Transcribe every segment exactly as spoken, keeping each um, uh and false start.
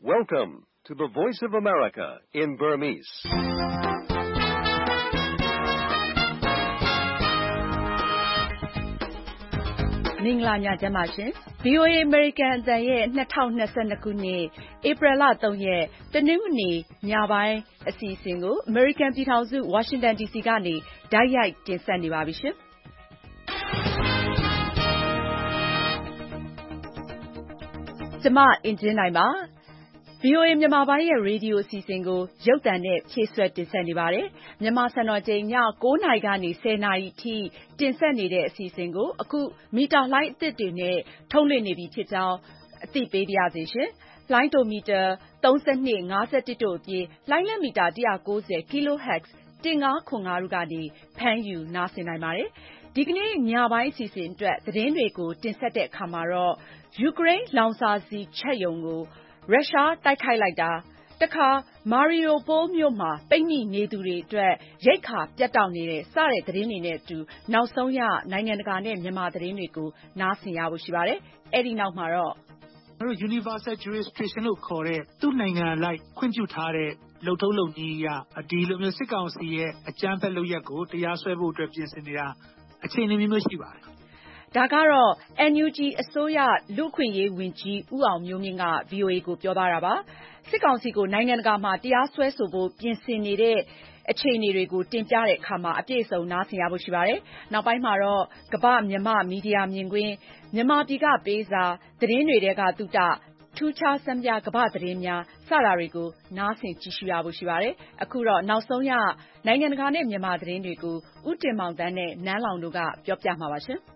Welcome to the Voice of America in Burmese. ။မင်္ဂလာညချမ်းပါရှင်။ ဗွီအိုအေ American အသံရဲ့၂၀၂၂ခုနှစ်ဧပြီလ၃ရက်တနင်္ဂနွေနေ့ညပိုင်းအစီအစဉ်ကို American ပြည်ထောင်စု Washington ဒီစီကနေတိုက်ရိုက်တင်ဆက်နေပါပြီရှင်။ကျမအင်ကြင်းနိုင်ပါ။ဗွီအိုအေမြန်မာပိုင်းရဲ့ရေဒီယိုအစီအစဉ်ကိုရုပ်သံနဲ့ဖြည့်စွက်တင်ဆက်နေပါတယ်။မြန်မာစံတော်ချိန်ည၉နာရီကနေ၁၀နာရီထိတင်ဆက်နေတဲ့အစီအစဉ်ကိုအခုမီတာလှိုင်းအသစ်တွေနဲ့ထုတ်လွှင့်နေပြီဖြစ်ကြောင်းအသိပေးပါရစေရှင်။လှိုင်းတိုမီတာသုံး၂ ၅၁တို့အပြင်လှိုင်းလက်မီတာ၁၉၀ kHz ၁၅၇၅တို့ကနေဖမ်းယူနားဆင်နိုင်ပါတယ်။ဒီကနေ့ညပိုင်းအစီအစဉ်အတွက်သတင်းတွေကိုတင်ဆက်တဲ့အခါမှာတော့ယူကရိန်းလောင်စာဆီချက်ရုံကိုရုရှားတိုက်ခိုက်လိုက်တာတခါမာရီယိုပိုးမြို့မှာပိတ်မိနေသူတွေအတွက်ရိက္ခာပြတ်တောက်နေတဲ့စတဲ့သတင်းတွေနဲ့အတူနောက်ဆုံးရနိုင်ငံတကာနဲ့မြန်မာသတင်းတွေကိုနားဆင်ရဖို့ရှိပါတယ်။အဲဒီနောက်မှာတော့ Universal Jurisdiction လို့ခေါ်တဲ့သူ့နိုင်ငံလိုက်ခွင့်ပြုထားတဲ့လုပ်ထုံးလုပ်နည်းအရဒီလိုမျိုးစစ်ကောင်စီရဲ့အကြမ်းဖက်လုပ်ရက်ကိုတရားစွဲဖို့အတွက်ပြင်ဆင်နေတာအခြေအနေမျိုးရှိပါတယ်။ဒါကတော့ အန်ယူဂျီ အစိုးရလူ့အခွင့်အရေးဝန်ကြီးဦးအောင်မျိုးမြင့်က ဗွီအိုအေကိုပြောသွားတာပါ။စစ်ကောင်စီကိုနိုင်ငံတကာမှာတရားစွဲဆိုဖို့ပြင်ဆင်နေတဲ့အခြေအနေတွေကိုတင်ပြတဲ့အခါမှာအပြည့်အစုံနားဆင်ရဖို့ရှိပါတယ်။နောက်ပိုင်းမှာတော့ကမ္ဘာမြန်မာမီဒီယာမြင်ကွင်းမြန်မာပြည်ကပေးစာသတင်းတွေထဲကသုတထူးခြားစံပြကမ္ဘာသတင်းများစတာတွေကိုနားဆင်ကြည့်ရှုရဖို့ရှိပါတယ်။အခုတော့နောက်ဆုံးရနိုင်ငံတကာနဲ့မြန်မာသတင်းတွေကိုဦးတင်မောင်သန်းနဲ့နန်းလောင်တို့ကပြောပြမှာပါရှင်။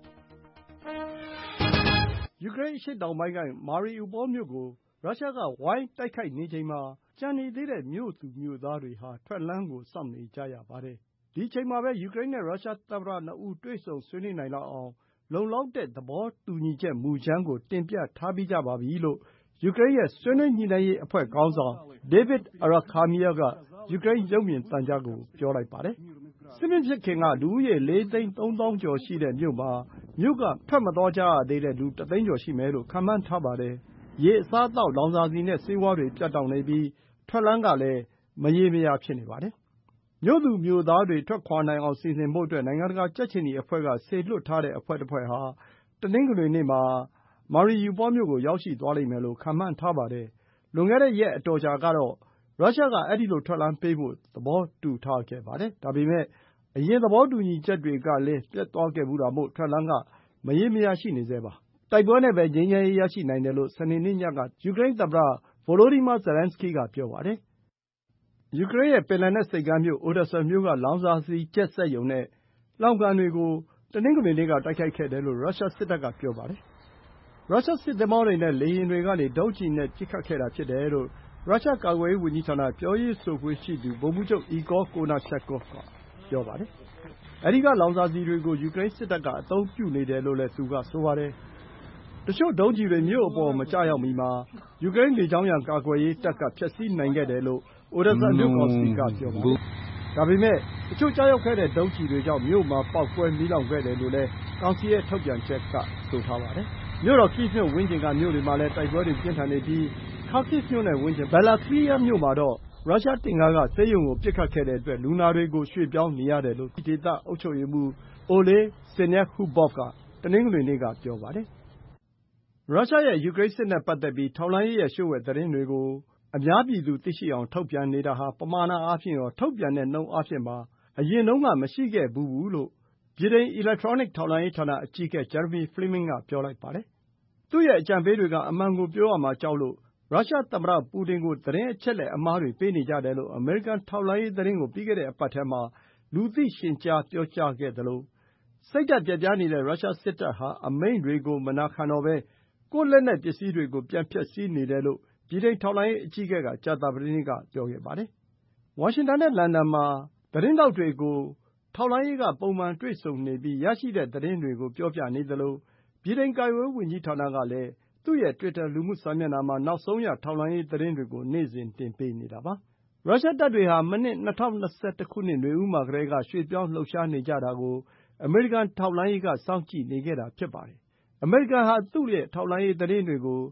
ယူကရိန်းအရှေ့တောင်ပိုင်းကမာရီယူပိုးမြို့ကိုရုရှားကဝိုင်းတိုက်ခိုက်နေချိန်မှာကျန်နေသေးတဲ့မြို့သူမြို့သားတွေဟာထွက်လမ်းကိုစောင့်နေကြရပါတယ်။ဒီအချိန်မှာပဲယူကရိန်းနဲ့ရုရှားသမ္မတနှစ်ဦးတွေ့ဆုံဆွေးနွေးနိုင်လောက်အောင်လုံလောက်တဲ့သဘောတူညီချက်မူကြမ်းကိုတင်ပြထားပြီးကြပါပြီလို့ယူကရိန်းရဲ့ဆွေးနွေးညှိနှိုင်းရေးအဖွဲ့ခေါင်းဆောင် David Arakhamia ကယူကရိန်းရုပ်မြင်သံကြားကိုပြောလိုက်ပါတယ်။စစ်မဖြစ်ခင်ကလူဦးရေလေးသိန်းသုံးသောင်းကျော်ရှိတဲ့မြို့မှာမြို့ကထွက်မသွားကြရသေးတဲ့လူတစ်သိန်းကျော်ရှိမယ်လို့ခန့်မှန်းထားပါတယ်။ရေအစားအသောက်လောင်စာဆီနဲ့ဆေးဝါးတွေပြတ်တောက်နေပြီးထွက်လမ်းကလည်းမရေမရာဖြစ်နေပါတယ်။မြို့သူမြို့သားတွေထွက်ခွာနိုင်အောင်စီစဉ်ဖို့အတွက်နိုင်ငံတကာကြက်ခြေနီအဖွဲ့ကစေလွှတ်ထားတဲ့အဖွဲ့တစ်ဖွဲ့ဟာတနင်္ဂနွေနေ့မှာမာရီယူပိုးမြို့ကိုရောက်ရှိသွားလိမ့်မယ်လို့ခန့်မှန်းထားပါတယ်။လွန်ခဲ့တဲ့ရက်အတော်ကြာကတော့ရုရှားကအဲဒီလိုထွက်လမ်းပေးဖို့သဘောတူထားခဲ့ပါတယ်။ဒါပေမဲ့အရင်သဘောတူညီချက်တွေကလည်းပျက်သွားခဲ့ဖူးတာမို့ထွက်လမ်းကမရေမရာရှိနေဆဲပါ။တိုက်ပွဲနဲ့ပဲငြိမ်းချမ်းရေးရရှိနိုင်တယ်လို့စနေနေ့ညကယူကရိန်းသမ္မတ Volodymyr Zelenskyy ကပြောပါတယ်။ယူကရိန်းရဲ့ပင်လယ်နက်ဆိပ်ကမ်းမြို့ Odesa မြို့ကလောင်စာဆီချက်စက်ရုံနဲ့လှောင်ကန်တွေကိုတနင်္ဂနွေနေ့ကတိုက်ခိုက်ခဲ့တယ်လို့ရုရှားစစ်တပ်ကပြောပါတယ်။ရုရှားစစ်သင်္ဘောတွေနဲ့လေယာဉ်တွေကနေဒုံးကျည်နဲ့ပစ်ခတ်ခဲ့တာဖြစ်တယ်လို့ရုရှားကာကွယ်ရေးဝန်ကြီးဌာနပြောရေးဆိုခွင့်ရှိသူဗိုလ်မှူးချုပ် Igor Konashenkov ကပြောပါတယ်။အဲဒီကလောင်စာဆီတွေကိုယူကရိန်းစစ်တပ်ကအသုံးပြုနေတယ်လို့လည်းသူကဆိုပါတယ်။တချို့ဒုံးကျည်တွေမြို့အပေါ်မကျရောက်မီမှာယူကရိန်းလေကြောင်းရန်ကာကွယ်ရေးတပ်ကဖျက်ဆီးနိုင်ခဲ့တယ်လို့ Odesa မြို့ကောင်စီကပြောပါတယ်။ဒါပေမဲ့တချို့ကျရောက်ခဲ့တဲ့ဒုံးကျည်တွေကြောင့်မြို့မှာပေါက်ကွဲမီးလောင်ခဲ့တယ်လို့လည်းကောင်စီရဲ့ထုတ်ပြန်ချက်ကဆိုထားပါတယ်။မြို့တော် Kyiv မြို့ဝန်းကျင်ကမြို့တွေမှာလည်းတိုက်ပွဲတွေပြင်းထန်နေပြီး Kharkiv မြို့နဲ့ဝန်းကျင် Balaklia မြို့မှာတော့ရုရှားတင့်ကားကဆေးရုံကိုပစ်ခတ်ခဲ့တဲ့အတွက်လူနာတွေကိုရွှေ့ပြောင်းနေရတယ်လို့ဒေသအုပ်ချုပ်ရေးမှူး Oleh Syniehubov ကတနင်္ဂနွေနေ့ကပြောပါတယ်။ရုရှားရဲ့ယူကရိန်းစစ်နဲ့ပတ်သက်ပြီးထောက်လှမ်းရေးရဲ့လျှို့ဝှက်သတင်းတွေကိုအများပြည်သူသိရှိအောင်ထုတ်ပြန်နေတာဟာပမာဏအားဖြင့်ရောထုတ်ပြန်တဲ့နှုန်းအားဖြင့်ပါအရင်တုန်းကမရှိခဲ့ဖူးဘူးလို့ဗြိတိန်အီလက်ထရောနစ်ထောက်လှမ်းရေးဌာနအကြီးအကဲ Jeremy Fleming ကပြောလိုက်ပါတယ်။သူ့ရဲ့အကြံပေးတွေကအမှန်ကိုပြောရမှာကြောက်လို့ရုရှားသမ္မတပူတင်ကိုသတင်းအချက်အလက်အမှားတွေပေးနေကြတယ်လို့အမေရိကန်ထောက်လှမ်းရေးသတင်းကိုပြီးခဲ့တဲ့အပတ်ထဲမှာလူသိရှင်ကြားပြောကြားခဲ့သလိုစိတ်ဓာတ်ပျက်ပြားနေတဲ့ရုရှားစစ်တပ်ဟာအမိန့်တွေကိုမနာခံတော့ဘဲကိုယ့်လက်နက်ပစ္စည်းတွေကိုပြန်ဖျက်ဆီးနေတယ်လို့ဗြိတိန်ထောက်လှမ်းရေးအကြီးအကဲကကြာသပတေးနေ့ကပြောခဲ့ပါတယ်။ဝါရှင်တန်နဲ့လန်ဒန်မှာသတင်းထောက်တွေကိုထောက်လှမ်းရေးကပုံမှန်တွေ့ဆုံနေပြီးရရှိတဲ့သတင်းတွေကိုပြောပြနေသလိုဗြိတိန်ကာကွယ်ရေးဝန်ကြီးဌာနကလည်းသူ့ရဲ့တွစ်တာလူမှုစာမျက်နှာမှာနောက်ဆုံးရထောက်လှမ်းရေးသတင်းတွေကိုနေ့စဉ်တင်ပေးနေတာပါ။ရုရှားတပ်တွေဟာမနှစ်၂၀၂၁ခုနှစ်နွေဦးမှာကတည်းကရွှေ့ပြောင်းလှုပ်ရှားနေကြတာကိုအမေရိကန်ထောက်လှမ်းရေးကစောင့်ကြည့်နေခဲ့တာဖြစ်ပါတယ်။အမေရိကန်ဟာသူ့ရဲ့ထောက်လှမ်းရေးသတင်းတွေကိုဗ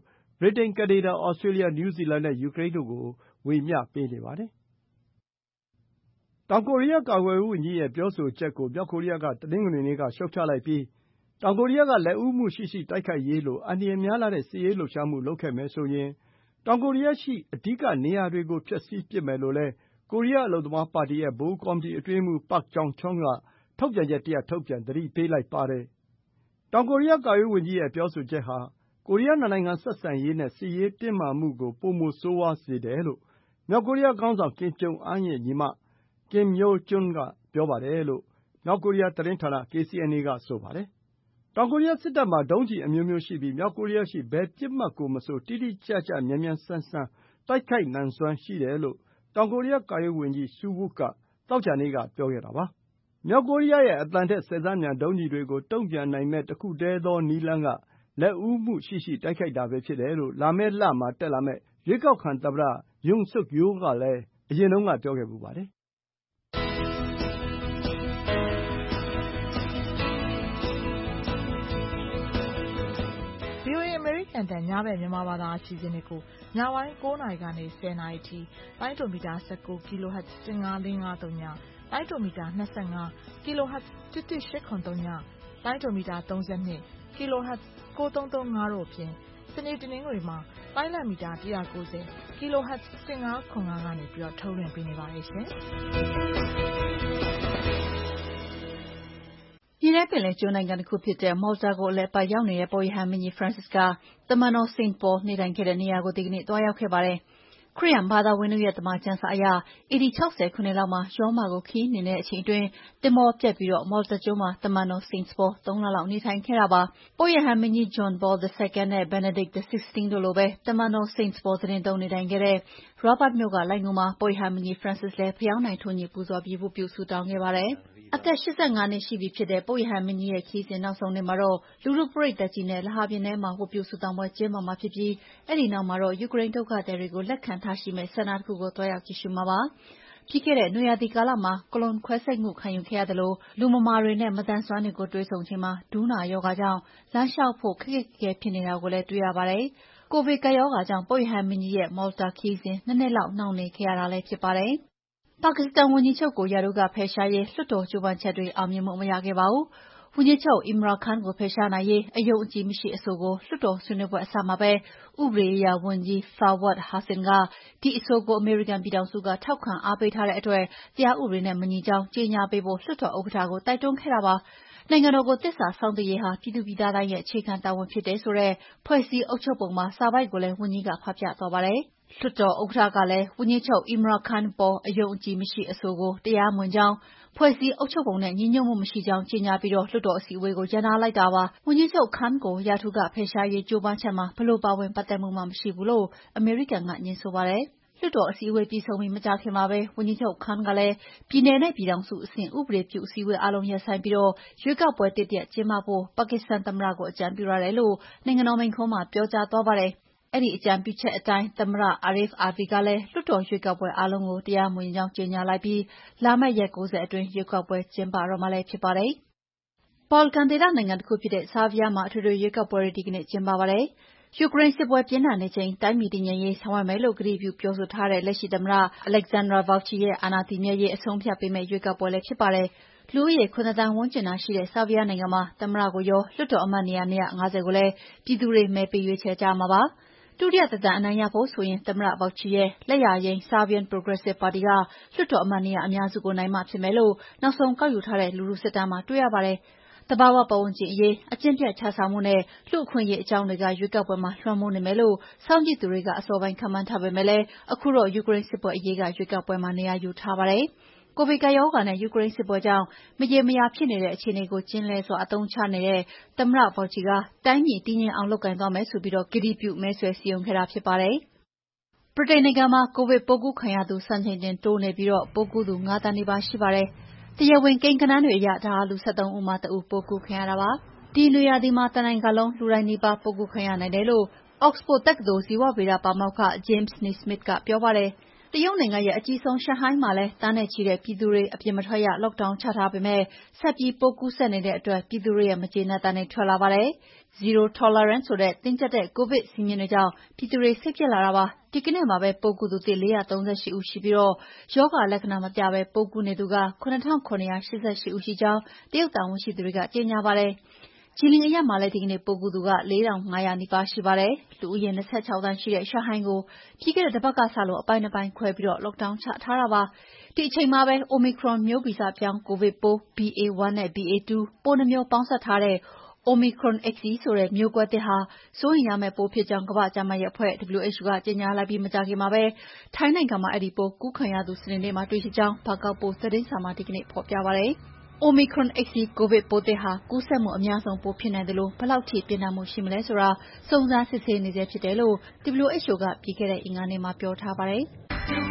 ဗြိတိန်၊ ကနေဒါ၊ ဩစတြေးလျ၊ နယူးဇီလန်နဲ့ ယူကရိန်းတို့ကို ဝေမျှပေးနေပါတယ်။ တောင်ကိုရီးယားကာကွယ်ရေးဝန်ကြီးရဲ့ပြောဆိုချက်ကို မြောက်ကိုရီးယားက တနင်္ဂနွေနေ့က ရှုတ်ချလိုက်ပြီး တောင်ကိုရီးယားက လက်ဦးမှုရှိရှိတိုက်ခိုက်ရေးလို အန္တရာယ်များလှတဲ့ စစ်ရေးလှုပ်ရှားမှုလုပ်ခဲ့မယ်ဆိုရင် တောင်ကိုရီးယားရှိ အဓိကနေရာတွေကို ဖျက်ဆီးပစ်မယ်လို့လည်း ကိုရီးယားအလုပ်သမားပါတီရဲ့ ဗဟိုကော်မတီအတွင်းရေးမှူး Park Jong-cheon က ထုတ်ပြန်ချက်တရပ်ထုတ်ပြန် သတိပေးလိုက်ပါတယ်။ တောင်ကိုရီးယားကာကွယ်ရေးဝန်ကြီးရဲ့ပြောဆိုချက်ဟာ ကိုရီးယားနှစ်နိုင်ငံဆက်ဆံရေးနဲ့ စစ်ရေးတင်းမာမှုကို ပိုမိုဆိုးဝါးစေတယ်လို့ မြောက်ကိုရီးယားခေါင်းဆောင် ကင်ဂျုံအမ်းရဲ့ညီမ Kim Yo-jong က ပြောပါတယ်လို့ မြောက်ကိုရီးယားသတင်းဌာန ကေစီအန်အေ က ဆိုပါတယ်။ တောင်ကိုရီးယားစစ်တပ်မှာ ဒုံးကျည်အမျိုးမျိုးရှိပြီး မြောက်ကိုရီးယားရှိ ဘယ်ပစ်မှတ်ကိုမဆို တိတိကျကျ မြန်မြန်ဆန်ဆန် တိုက်ခိုက်နိုင်စွမ်းရှိတယ်လို့ တောင်ကိုရီးယားကာကွယ်ရေးဝန်ကြီး Suh-wook က သောကြာနေ့က ပြောခဲ့တာပါ။ မြောက်ကိုရီးယားရဲ့ အသံထက် ဆယ်ဆမြန်ဒုံးကျည်တွေကို တုံ့ပြန်နိုင်မယ့် တခုတည်းသောနည်းလမ်းက လက်ဦးမှုရှိရှိတိုက်ခိုက်တာပဲဖြစ်တယ်လို့ လာမယ့်လမှာတက်လာမယ့် ရွေးကောက်ခံသမ္မတ Yoon Suk Yeol ကလည်း အရင်တုန်းက ပြောခဲ့ဖူးပါတယ်။ VOA အမေရိကန်အသံ ညဘက်မြန်မာဘာသာအစီအစဉ်တွေကို ညပိုင်း ကိုးနာရီကနေ ဆယ်နာရီအထိ လိုင်းဒိုမီတာ ၁၉ kHz ၁၅၄၅၃ ည လိုင်းဒိုမီတာ ၂၅ kHz ၁၁၈၇၃ ည လိုင်းဒိုမီတာ ၃၂ kHz ၉၃၃၅ တို့အပြင် စနေတနင်္ဂနွေမှာ လိုင်းလံမီတာ ၁၉၀ kHz ၁၅ခွန်ငါး ကနေပြီးတော့ ထုတ်လွှင့်ပေးနေပါတယ်ရှင်။မြေထဲပင်လယ်ကျွန်းနိုင်ငံတခုဖြစ်တဲ့ Malta ကိုအလည်အပတ်ရောက်နေတဲ့ ပုပ်ရဟန်းမင်းကြီး Francis က တမန်တော် Saint Paul နေထိုင်ခဲ့တဲ့နေရာကို ဒီကနေ့သွားရောက်ခဲ့ပါတယ်။ ခရစ်ယာန်ဘာသာဝင်တို့ရဲ့သမ္မာကျမ်းစာအရ အေဒီ ခြောက်ဆယ်ခုနှစ်လောက်မှာ ရောမကိုခရီးနှင်တဲ့အချိန်အတွင်း သင်္ဘောပျက်ပြီး Malta ကျွန်းမှာ တမန်တော် Saint Paul သုံးလလောက်နေထိုင်ခဲ့တာပါ။ ပုပ်ရဟန်းမင်းကြီး John Paul the Second နဲ့ Benedict the Sixteenth တို့လိုပဲ တမန်တော် Saint Paul သီတင်းသုံးနေထိုင်ခဲ့တဲ့ Rabat မြို့ကလိုဏ်ဂူမှာ ပုပ်ရဟန်းမင်းကြီး Francis လည်း ဖယောင်းတိုင်ထွန်းညှိပူဇော်ပြီး ဝတ်ပြုဆုတောင်းခဲ့ပါတယ်။ အသက် ၈၅ နှစ်ရှိပြီဖြစ်တဲ့ ပုပ်ရဟန်းမင်းကြီးရဲ့ခရီးစဉ်နောက်ဆုံးနေ့မှာတော့ လူထုပရိတ်သတ်ကြီးနဲ့ လေဟာပြင်ထဲမှာ ဝတ်ပြုဆုတောင်းပွဲကျင်းပမှာဖြစ်ပြီး အဲဒီနောက်မှာတော့ ယူကရိန်းဒုက္ခသည်တွေကိုလက်ခံထားရှိမယ့်စင်တာတခုကို သွားရောက်ကြည့်ရှုမှာပါ။ ပြီးခဲ့တဲ့နွေရာသီကာလမှာ ကိုလွန်ခွဲစိတ်မှုခံယူခဲ့ရသလို လူမမာတွေနဲ့ မသန်စွမ်းတွေကိုတွေ့ဆုံချိန်မှာ ဒူးနာရောဂါကြောင့် လမ်းလျှောက်ဖို့ခက်ခက်ခဲခဲဖြစ်နေတာကိုလည်းတွေ့ရပါတယ်။ ကိုဗစ်ကပ်ရောဂါကြောင့် ပုပ်ရဟန်းမင်းကြီးရဲ့ Malta ခရီးစဉ် ၂ နှစ်လောက်နှောင့်နှေးခဲ့ရတာလည်းဖြစ်ပါတယ်။ ပါကစ္စတန်ဝန်ကြီးချုပ်ကို ရာထူးကဖယ်ရှားရေးလွှတ်တော်ကြိုးပမ်းချက်တွေအောင်မြင်မှုမရခဲ့ပါဘူး။ ဝန်ကြီးချုပ် Imran Khan ကိုဖယ်ရှားနိုင်ရေး အယုံအကြည်မရှိအဆိုကို လွှတ်တော်ဆွေးနွေးပွဲအစမှာပဲ ဥပဒေရေးရာဝန်ကြီး Fawad Hussain က ဒီအဆိုကို အမေရိကန်ပြည်ထောင်စုက ထောက်ခံအားပေးထားတဲ့အတွက် တရားဥပဒေနဲ့မညီကြောင်းကြေညာပေးဖို့ လွှတ်တော်ဥက္ကဋ္ဌကို တိုက်တွန်းခဲ့တာပါ။ နိုင်ငံတော်ကိုသစ္စာစောင့်သိရေးဟာ ပြည်သူပြည်သားတိုင်းရဲ့အခြေခံတာဝန်ဖြစ်တယ်ဆိုတဲ့ ဖွဲ့စည်းအုပ်ချုပ်ပုံပါစာပိုဒ်ကိုလည်း ဝန်ကြီးကဖတ်ပြသွားပါတယ်။ လွှတ်တော်ဥက္ကဋ္ဌကလည်း ဝန်ကြီးချုပ် Imran Khan အပေါ် အယုံအကြည်မရှိအဆိုကို တရားမဝင်ကြောင်း၊ ဖွဲ့စည်းအုပ်ချုပ်ပုံနဲ့ညီညွှတ်မှုမရှိကြောင်းကြေညာပြီး လွှတ်တော်အစည်းအဝေးကိုရပ်နားလိုက်တာပါ။ ဝန်ကြီးချုပ် Khan ကိုရာထူးကဖယ်ရှားရေးကြိုးပမ်းချက်မှာ ဘယ်လိုပါဝင်ပတ်သက်မှုမှမရှိဘူးလို့ အမေရိကန်ကငြင်းဆိုပါတယ်။ လွှတ်တော်အစည်းအဝေးပြီးဆုံးပြီးမကြာခင်မှာပဲ ဝန်ကြီးချုပ် Khan ကလည်း ပြည်နယ်နဲ့ပြည်ထောင်စုအဆင့် ဥပဒေပြုအစည်းအဝေးအားလုံးရပ်ဆိုင်းပြီး ရွေးကောက်ပွဲသစ်တရပ်ကျင်းပဖို့ ပါကစ္စတန်သမ္မတကိုအကြံပြုထားတယ်လို့ နိုင်ငံတော်မိန့်ခွန်းမှာပြောကြားသွားပါတယ်။ အဲဒီအကြံပြုချက်အတိုင်း သမ္မတ Arif Alvi ကလည်း လွှတ်တော်ရွေးကောက်ပွဲအားလုံးကို တရားမဝင်ကြောင်းကြေညာလိုက်ပြီး လာမယ့် ရက် ၉၀ အတွင်း ရွေးကောက်ပွဲကျင်းပတော့မှာလည်းဖြစ်ပါတယ်။ ဘော်လကန်ဒေသနိုင်ငံတခုဖြစ်တဲ့ ဆားဗီးယားမှာ အထွေထွေရွေးကောက်ပွဲတွေ ဒီကနေ့ကျင်းပပါတယ်။ ယူကရိန်းစစ်ပွဲပြင်းထန်နေချိန် တိုင်းပြည်တည်ငြိမ်ရေးဆောင်ရွက်မယ်လို့ကတိပြုပြောဆိုထားတဲ့ လက်ရှိသမ္မတ Alexandra Vulcci ရဲ့အာဏာတည်မြဲရေးအဆုံးအဖြတ်ပေးမယ့်ရွေးကောက်ပွဲလည်းဖြစ်ပါတယ်။ လူဦးရေ ၇ သန်းဝန်းကျင်သာရှိတဲ့ ဆားဗီးယားနိုင်ငံမှာ သမ္မတကိုရော လွှတ်တော်အမတ်နေရာ ၂၅၀ ကိုလည်း ပြည်သူတွေမဲပေးရွေးချယ်ကြရမှာပါ။ ဒုတိယသက်တမ်းအနိုင်ရဖို့ဆိုရင် သမ္မတ Vulcci ရဲ့ လက်ယာယိမ်း Serbian Progressive ပါတီက လွှတ်တော်အမတ်နေရာအများစုကိုနိုင်မှဖြစ်မယ်လို့ နောက်ဆုံးကောက်ယူထားတဲ့ လူထုစစ်တမ်းမှာတွေ့ရပါတယ်။ သဘာဝပတ်ဝန်းကျင်အရေး၊ အကျင့်ပျက်ခြစားမှုနဲ့ လူ့အခွင့်အရေးအကြောင်းတွေက ရွေးကောက်ပွဲမှာလွှမ်းမိုးနေမယ်လို့ စောင့်ကြည့်သူတွေက အစောပိုင်းခန့်မှန်းထားပေမဲ့ ခုတော့ ယူကရိန်းစစ်ပွဲအရေးက ရွေးကောက်ပွဲမှာနေရာယူထားပါတယ်။ ကိုဗစ်ကပ်ရောဂါနဲ့ ယူကရိန်းစစ်ပွဲကြောင့် မရေမရာဖြစ်နေတဲ့အခြေအနေကို ကျဉ်းလည်စွာအသုံးချနေတဲ့ သမ္မတ Vulcci က တိုင်းပြည်တည်ငြိမ်အောင်လုပ်ကိုင်သွားမယ်ဆိုပြီး ကတိပြုမဲဆွယ်စည်းရုံးခဲ့တာဖြစ်ပါတယ်။ ဗြိတိန်နိုင်ငံမှာ ကိုဗစ်ပိုးကူးခံရသူစံချိန်တင်တိုးနေပြီး ပိုးကူးသူ ၅ သန်းနီးပါးရှိပါတယ်။ တရားဝင်ကိန်းဂဏန်းတွေအရ ဒါဟာ လူ ၁၃ ဦးမှာ တဦးပိုးကူးခံရတာပါ။ ဒီနွေရာသီမှာ တနိုင်ငံလုံးလူတိုင်းနီးပါးပိုးကူးခံရနိုင်တယ်လို့ Oxford တက္ကသိုလ် ဇီဝဗေဒပါမောက္ခ James Naismith ကပြောပါတယ်။တရုတ်နိုင်ငံရဲ့အကြီးဆုံးရှန်ဟိုင်းမှာလည်းတန်းနဲ့ချီတဲ့ပြည်သူတွေအပြင်မထွက်ရ lockdown ချထားပေမဲ့ဆက်ပြီးပိုးကူးစက်နေတဲ့အတွက်ပြည်သူတွေရဲ့မကျေနပ်သံတွေထွက်လာပါတယ်။ Zero Tolerance ဆိုတဲ့တင်းကျပ်တဲ့ကိုဗစ်စည်းမျဉ်းတွေကြောင့်ပြည်သူတွေစိတ်ပျက်လာတာပါ။ဒီကနေ့မှာပဲပိုးကူးသူသစ် လေးရာသုံးဆယ့်ရှစ် ဦးရှိပြီးရောဂါလက္ခဏာမပြဘဲပိုးကူးနေသူက ခုနစ်ထောင်ခုနစ်ရာ၈၈ ဦးရှိကြောင်းတရုတ်တာဝန်ရှိသူတွေကကြေညာပါတယ်။ဂျီလင်အရပ်မှာလည်းဒီကနေ့ပိုးကူးသူက လေးထောင်ငါးရာနီးပါးရှိပါတယ်။လူဦးရေ၂၆သန်းရှိတဲ့ရှန်ဟိုင်းကိုပြီးခဲ့တဲ့တပတ်ကစလို့အပိုင်းနှစ်ပိုင်းခွဲပြီး lockdown ချထားတာပါ။ဒီအချိန်မှာပဲ Omicron မျိုးဗီဇပြောင်းကိုဗစ်ပိုး B A one နဲ့ B A two ပိုးနှစ်မျိုးပေါင်းစပ်ထားတဲ့ Omicron X E ဆိုတဲ့မျိုးကွဲသစ်ဟာစိုးရိမ်ရမယ့်ပိုးဖြစ်ကြောင်းကမ္ဘာ့ကျန်းမာရေးအဖွဲ့ W H O ကကြေညာလိုက်ပြီးမကြာခင်မှာပဲထိုင်းနိုင်ငံမှာအဲဒီပိုးကူးခံရသူစနေနေ့မှာတွေ့ရှိကြောင်းဘန်ကောက်ပို့စ်သတင်းစာမှာဒီကနေ့ဖော်ပြပါတယ်။ Omicron X E ကိုဗစ်ပိုးသစ်ဟာကူးစက်မှုအများဆုံးပိုးဖြစ်နိုင်သလိုဘယ်လောက်ထိပြင်းထန်မှုရှိမလဲဆိုတာစုံစမ်းစစ်ဆေးနေဆဲဖြစ်တယ်လို့ W H O ကပြီးခဲ့တဲ့အင်္ဂါနေ့မှာပြောထားပါတယ်။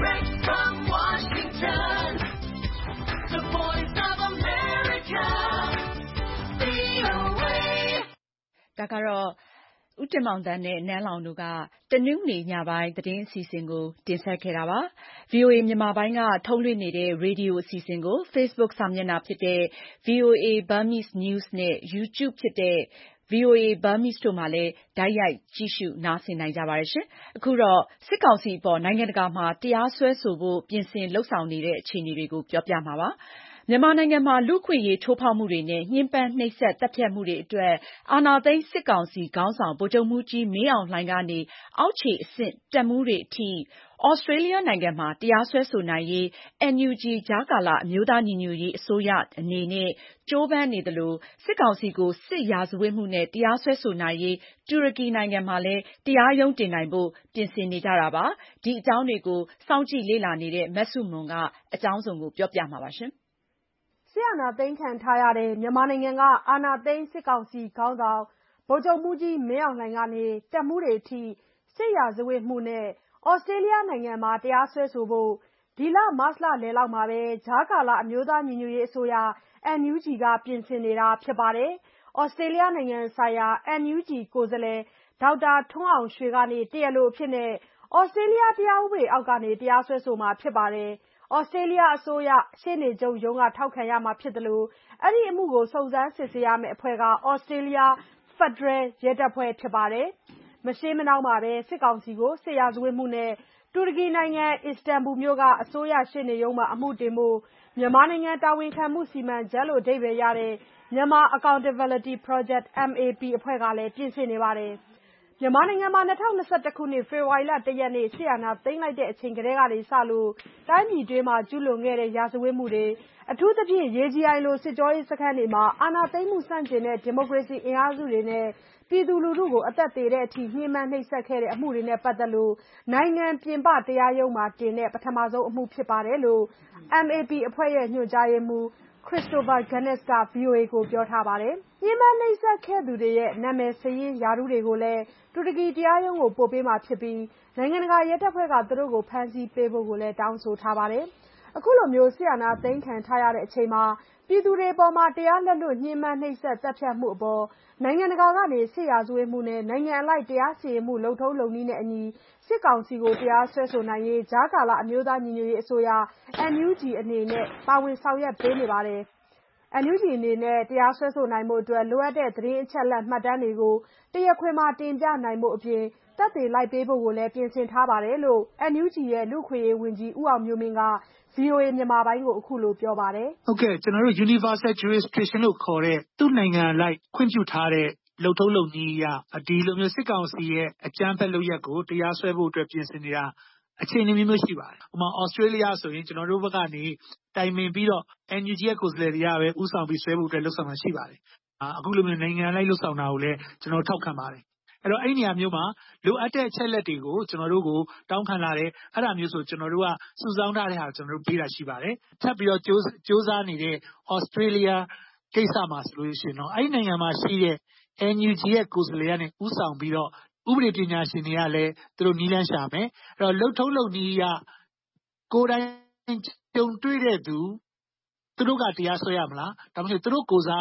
ဒါကတော့ဦးတင်မောင်သန်းနဲ့နန်းလောင်တို့ကတနင်္ဂနွေညပိုင်းသတင်းအစီအစဉ်ကိုတင်ဆက်ခဲ့တာပါ။ ဗွီအိုအေမြန်မာပိုင်းကထုတ်လွှင့်နေတဲ့ရေဒီယိုအစီအစဉ်ကို Facebook စာမျက်နှာဖြစ်တဲ့ ဗွီအိုအေ Burmese News နဲ့ YouTube ဖြစ်တဲ့ ဗွီအိုအေ Burmese တို့မှာလည်းတိုက်ရိုက်ကြည့်ရှုနားဆင်နိုင်ကြပါတယ်။ အခုတော့စစ်ကောင်စီအပေါ်နိုင်ငံတကာမှာတရားစွဲဆိုဖို့ပြင်ဆင်လုပ်ဆောင်နေတဲ့အခြေအနေတွေကိုပြောပြမှာပါ။ မြန်မာနိုင်ငံမှာလူ့အခွင့်အရေးချိုးဖောက်မှုတွေနဲ့ညှဉ်းပန်းနှိပ်စက်သတ်ဖြတ်မှုတွေအတွက်အာဏာသိမ်းစစ်ကောင်စီခေါင်းဆောင်ဗိုလ်ချုပ်မှူးကြီးမင်းအောင်လှိုင်ကနေအောက်ခြေအဆင့်တပ်မှူးတွေအထိသြစတြေးလျနိုင်ငံမှာတရားစွဲဆိုနိုင်ရေး N U G ကြားကာလအမျိုးသားညီညွတ်ရေးအစိုးရအနေနဲ့ကြိုးပမ်းနေသလိုစစ်ကောင်စီကိုစစ်ရာဇဝတ်မှုနဲ့တရားစွဲဆိုနိုင်ရေးတူရကီနိုင်ငံမှာလည်းတရားရုံးတင်နိုင်ဖို့ပြင်ဆင်နေကြတာပါ။ဒီအကြောင်းတွေကိုစောင့်ကြည့်လေ့လာနေတဲ့မဆုမွန်ကအကြောင်းစုံကိုပြောပြမှာပါ။စစ်အာဏာသိမ်းခံထားရတဲ့မြန်မာနိုင်ငံကအာဏာသိမ်းစစ်ကောင်စီခေါင်းဆောင်ဗိုလ်ချုပ်မှူးကြီးမင်းအောင်လှိုင်ကနေတပ်မှူးတွေအထိစစ်ရာဇဝတ်မှုနဲ့သြစတြေးလျနိုင်ငံမှာတရားစွဲဆိုဖို့ဒီလမတ်လလယ်လောက်မှာပဲကြားကာလအမျိုးသားညီညွတ်ရေးအစိုးရ N U G ကပြင်ဆင်နေတာဖြစ်ပါတယ်။သြစတြေးလျနိုင်ငံဆိုင်ရာ N U G ကိုယ်စားလှယ်ဒေါက်တာထွန်းအောင်ရွှေကနေတရားလိုအဖြစ်နဲ့သြစတြေးလျတရားဥပဒေအောက်ကနေတရားစွဲဆိုမှာဖြစ်ပါတယ်။သြစတြေးလျအစိုးရရှေ့နေချုပ်ရုံးကထောက်ခံရမှာဖြစ်သလိုအဲဒီအမှုကိုစုံစမ်းစစ်ဆေးရမယ့်အဖွဲ့ကသြစတြေးလျဖက်ဒရယ်ရဲတပ်ဖွဲ့ဖြစ်ပါတယ်။မရှေးမနှောင်းမှာပဲစစ်ကောင်စီကိုစစ်ရာဇဝတ်မှုနဲ့တူရကီနိုင်ငံအစ္စတန်ဘူမြို့ကအစိုးရရှေ့နေရုံးမှာအမှုတင်ဖို့မြန်မာနိုင်ငံတာဝန်ခံမှုစီမံချက်လို့အဓိပ္ပါယ်ရတဲ့ Myanmar Accountability Project M A P အဖွဲ့ကလည်းပြင်ဆင်နေပါတယ်။မြန်မာနိုင်ငံမှာ၂၀၂၁ခုနှစ်ဖေဖော်ဝါရီလတရက်နေ့စစ်အာဏာသိမ်းလိုက်တဲ့အချိန်ကတည်းကစလို့တိုင်းပြည်တွင်းမှာကျူးလွန်ခဲ့တဲ့ရာဇဝတ်မှုတွေအထူးသဖြင့်ရေကြည်အိုင်လိုစစ်ကြောရေးစခန်းတွေမှာအာဏာသိမ်းမှုဆန့်ကျင်တဲ့ဒီမိုကရေစီအင်အားစုတွေနဲ့ပြည်သူလူထုကိုအသက်သေတဲ့အထိညှဉ်းပန်းနှိပ်စက်ခဲ့တဲ့အမှုတွေနဲ့ပတ်သက်လို့နိုင်ငံပြင်ပတရားရုံးမှာတင်တဲ့ပထမဆုံးအမှုဖြစ်ပါတယ်လို့ M A P အဖွဲ့ရဲ့ညွှန်ကြားရေးမှူး Christopher Gannis က ဗွီအိုအေကိုပြောထားပါတယ်။ညှဉ်းပန်းနှိပ်စက်ခဲ့သူတွေရဲ့နာမည်စာရင်းရာထူးတွေကိုလည်းတူရကီတရားရုံးကိုပို့ပေးမှာဖြစ်ပြီးနိုင်ငံတကာရဲတပ်ဖွဲ့ကသူတို့ကိုဖမ်းဆီးပေးဖို့ကိုလည်းတောင်းဆိုထားပါတယ်။အခုလိုမျိုးစစ်အာဏာသိမ်းခံထားရတဲ့အချိန်မှာပြည်သူတွေအပေါ်တရားလက်လွတ်ညှဉ်းပန်းနှိပ်စက်သတ်ဖြတ်မှုအပေါ်နိုင်ငံတကာကနေစစ်ရာဇဝတ်မှုနဲ့နိုင်ငံအလိုက်တရားစီရင်မှုလုပ်ထုံးလုပ်နည်းနဲ့အညီစစ်ကောင်စီကိုတရားစွဲဆိုနိုင်ရေးကြားကာလအမျိုးသားညီညွတ်ရေးအစိုးရ N U G အနေနဲ့ပါဝင်ဆောင်ရွက်ပေးနေပါတယ်။ N U G အနေနဲ့တရားစွဲဆိုနိုင်ဖို့အတွက်လိုအပ်တဲ့သတင်းအချက်အလက်မှတ်တမ်းတွေကိုတရားခွင်မှာတင်ပြနိုင်ဖို့အပြင်သက်သေလိုက်ပေးဖို့ကိုလည်းပြင်ဆင်ထားပါတယ်လို့ N U G ရဲ့လူ့အခွင့်အရေးဝန်ကြီးဦးအောင်မျိုးမင်းက ဗွီအိုအေမြန်မာပိုင်းကိုအခုလိုပြောပါတယ်။ "ဟုတ်ကဲ့ကျနော်တို့ Universal Jurisdiction လို့ခေါ်တဲ့သူ့နိုင်ငံအလိုက်ခွင့်ပြုထားတဲ့လုပ်ထုံးလုပ်နည်းအရဒီလိုမျိုးစစ်ကောင်စီရဲ့အကြမ်းဖက်လုပ်ရပ်ကိုတရားစွဲဖို့အတွက်ပြင်ဆင်နေတာအခြေအနေမျိုးမျိုးရှိပါတယ်။ဥပမာသြစတြေးလျဆိုရင်ကျနော်တို့ဘက်ကနေတိုင်ပင်ပြီးတော့ N U G ရဲ့ကိုယ်စားလှယ်တွေကပဲဦးဆောင်ပြီးစွဲဖို့အတွက်လုပ်ဆောင်တာရှိပါတယ်။အခုလိုမျိုးနိုင်ငံအလိုက်လုပ်ဆောင်တာကိုလည်းကျနော်တို့ထောက်ခံပါတယ်။အဲ့တော့အဲ့ဒီနေရာမျိုးမှာလိုအပ်တဲ့အချက်လက်တွေကိုကျနော်တို့ကိုတောင်းခံလာတယ်အဲ့ဒါမျိုးဆိုကျနော်တို့ကစုဆောင်းထားတဲ့ဟာကိုကျနော်တို့ပေးတာရှိပါတယ်။ထပ်ပြီးတော့ကြိုးစားနေတဲ့သြစတြေးလျကိစ္စမှာဆိုလို့ရှိရင်တော့အဲ့ဒီနိုင်ငံမှာရှိတဲ့ N U G ရဲ့ကိုယ်စားလှယ်ကနေဦးဆောင်ပြီးတော့ဥပဒေပညာရှင်တွေကလည်းသူတို့နည်းလမ်းရှာမယ်။အဲ့တော့လုပ်ထုံးလုပ်နည်းအရကိုယ်တိုင်ကြုံတွေ့တဲ့သူသူတို့ကတရားစွဲရမလားဒါမှမဟုတ်သူတို့ကိုယ်စား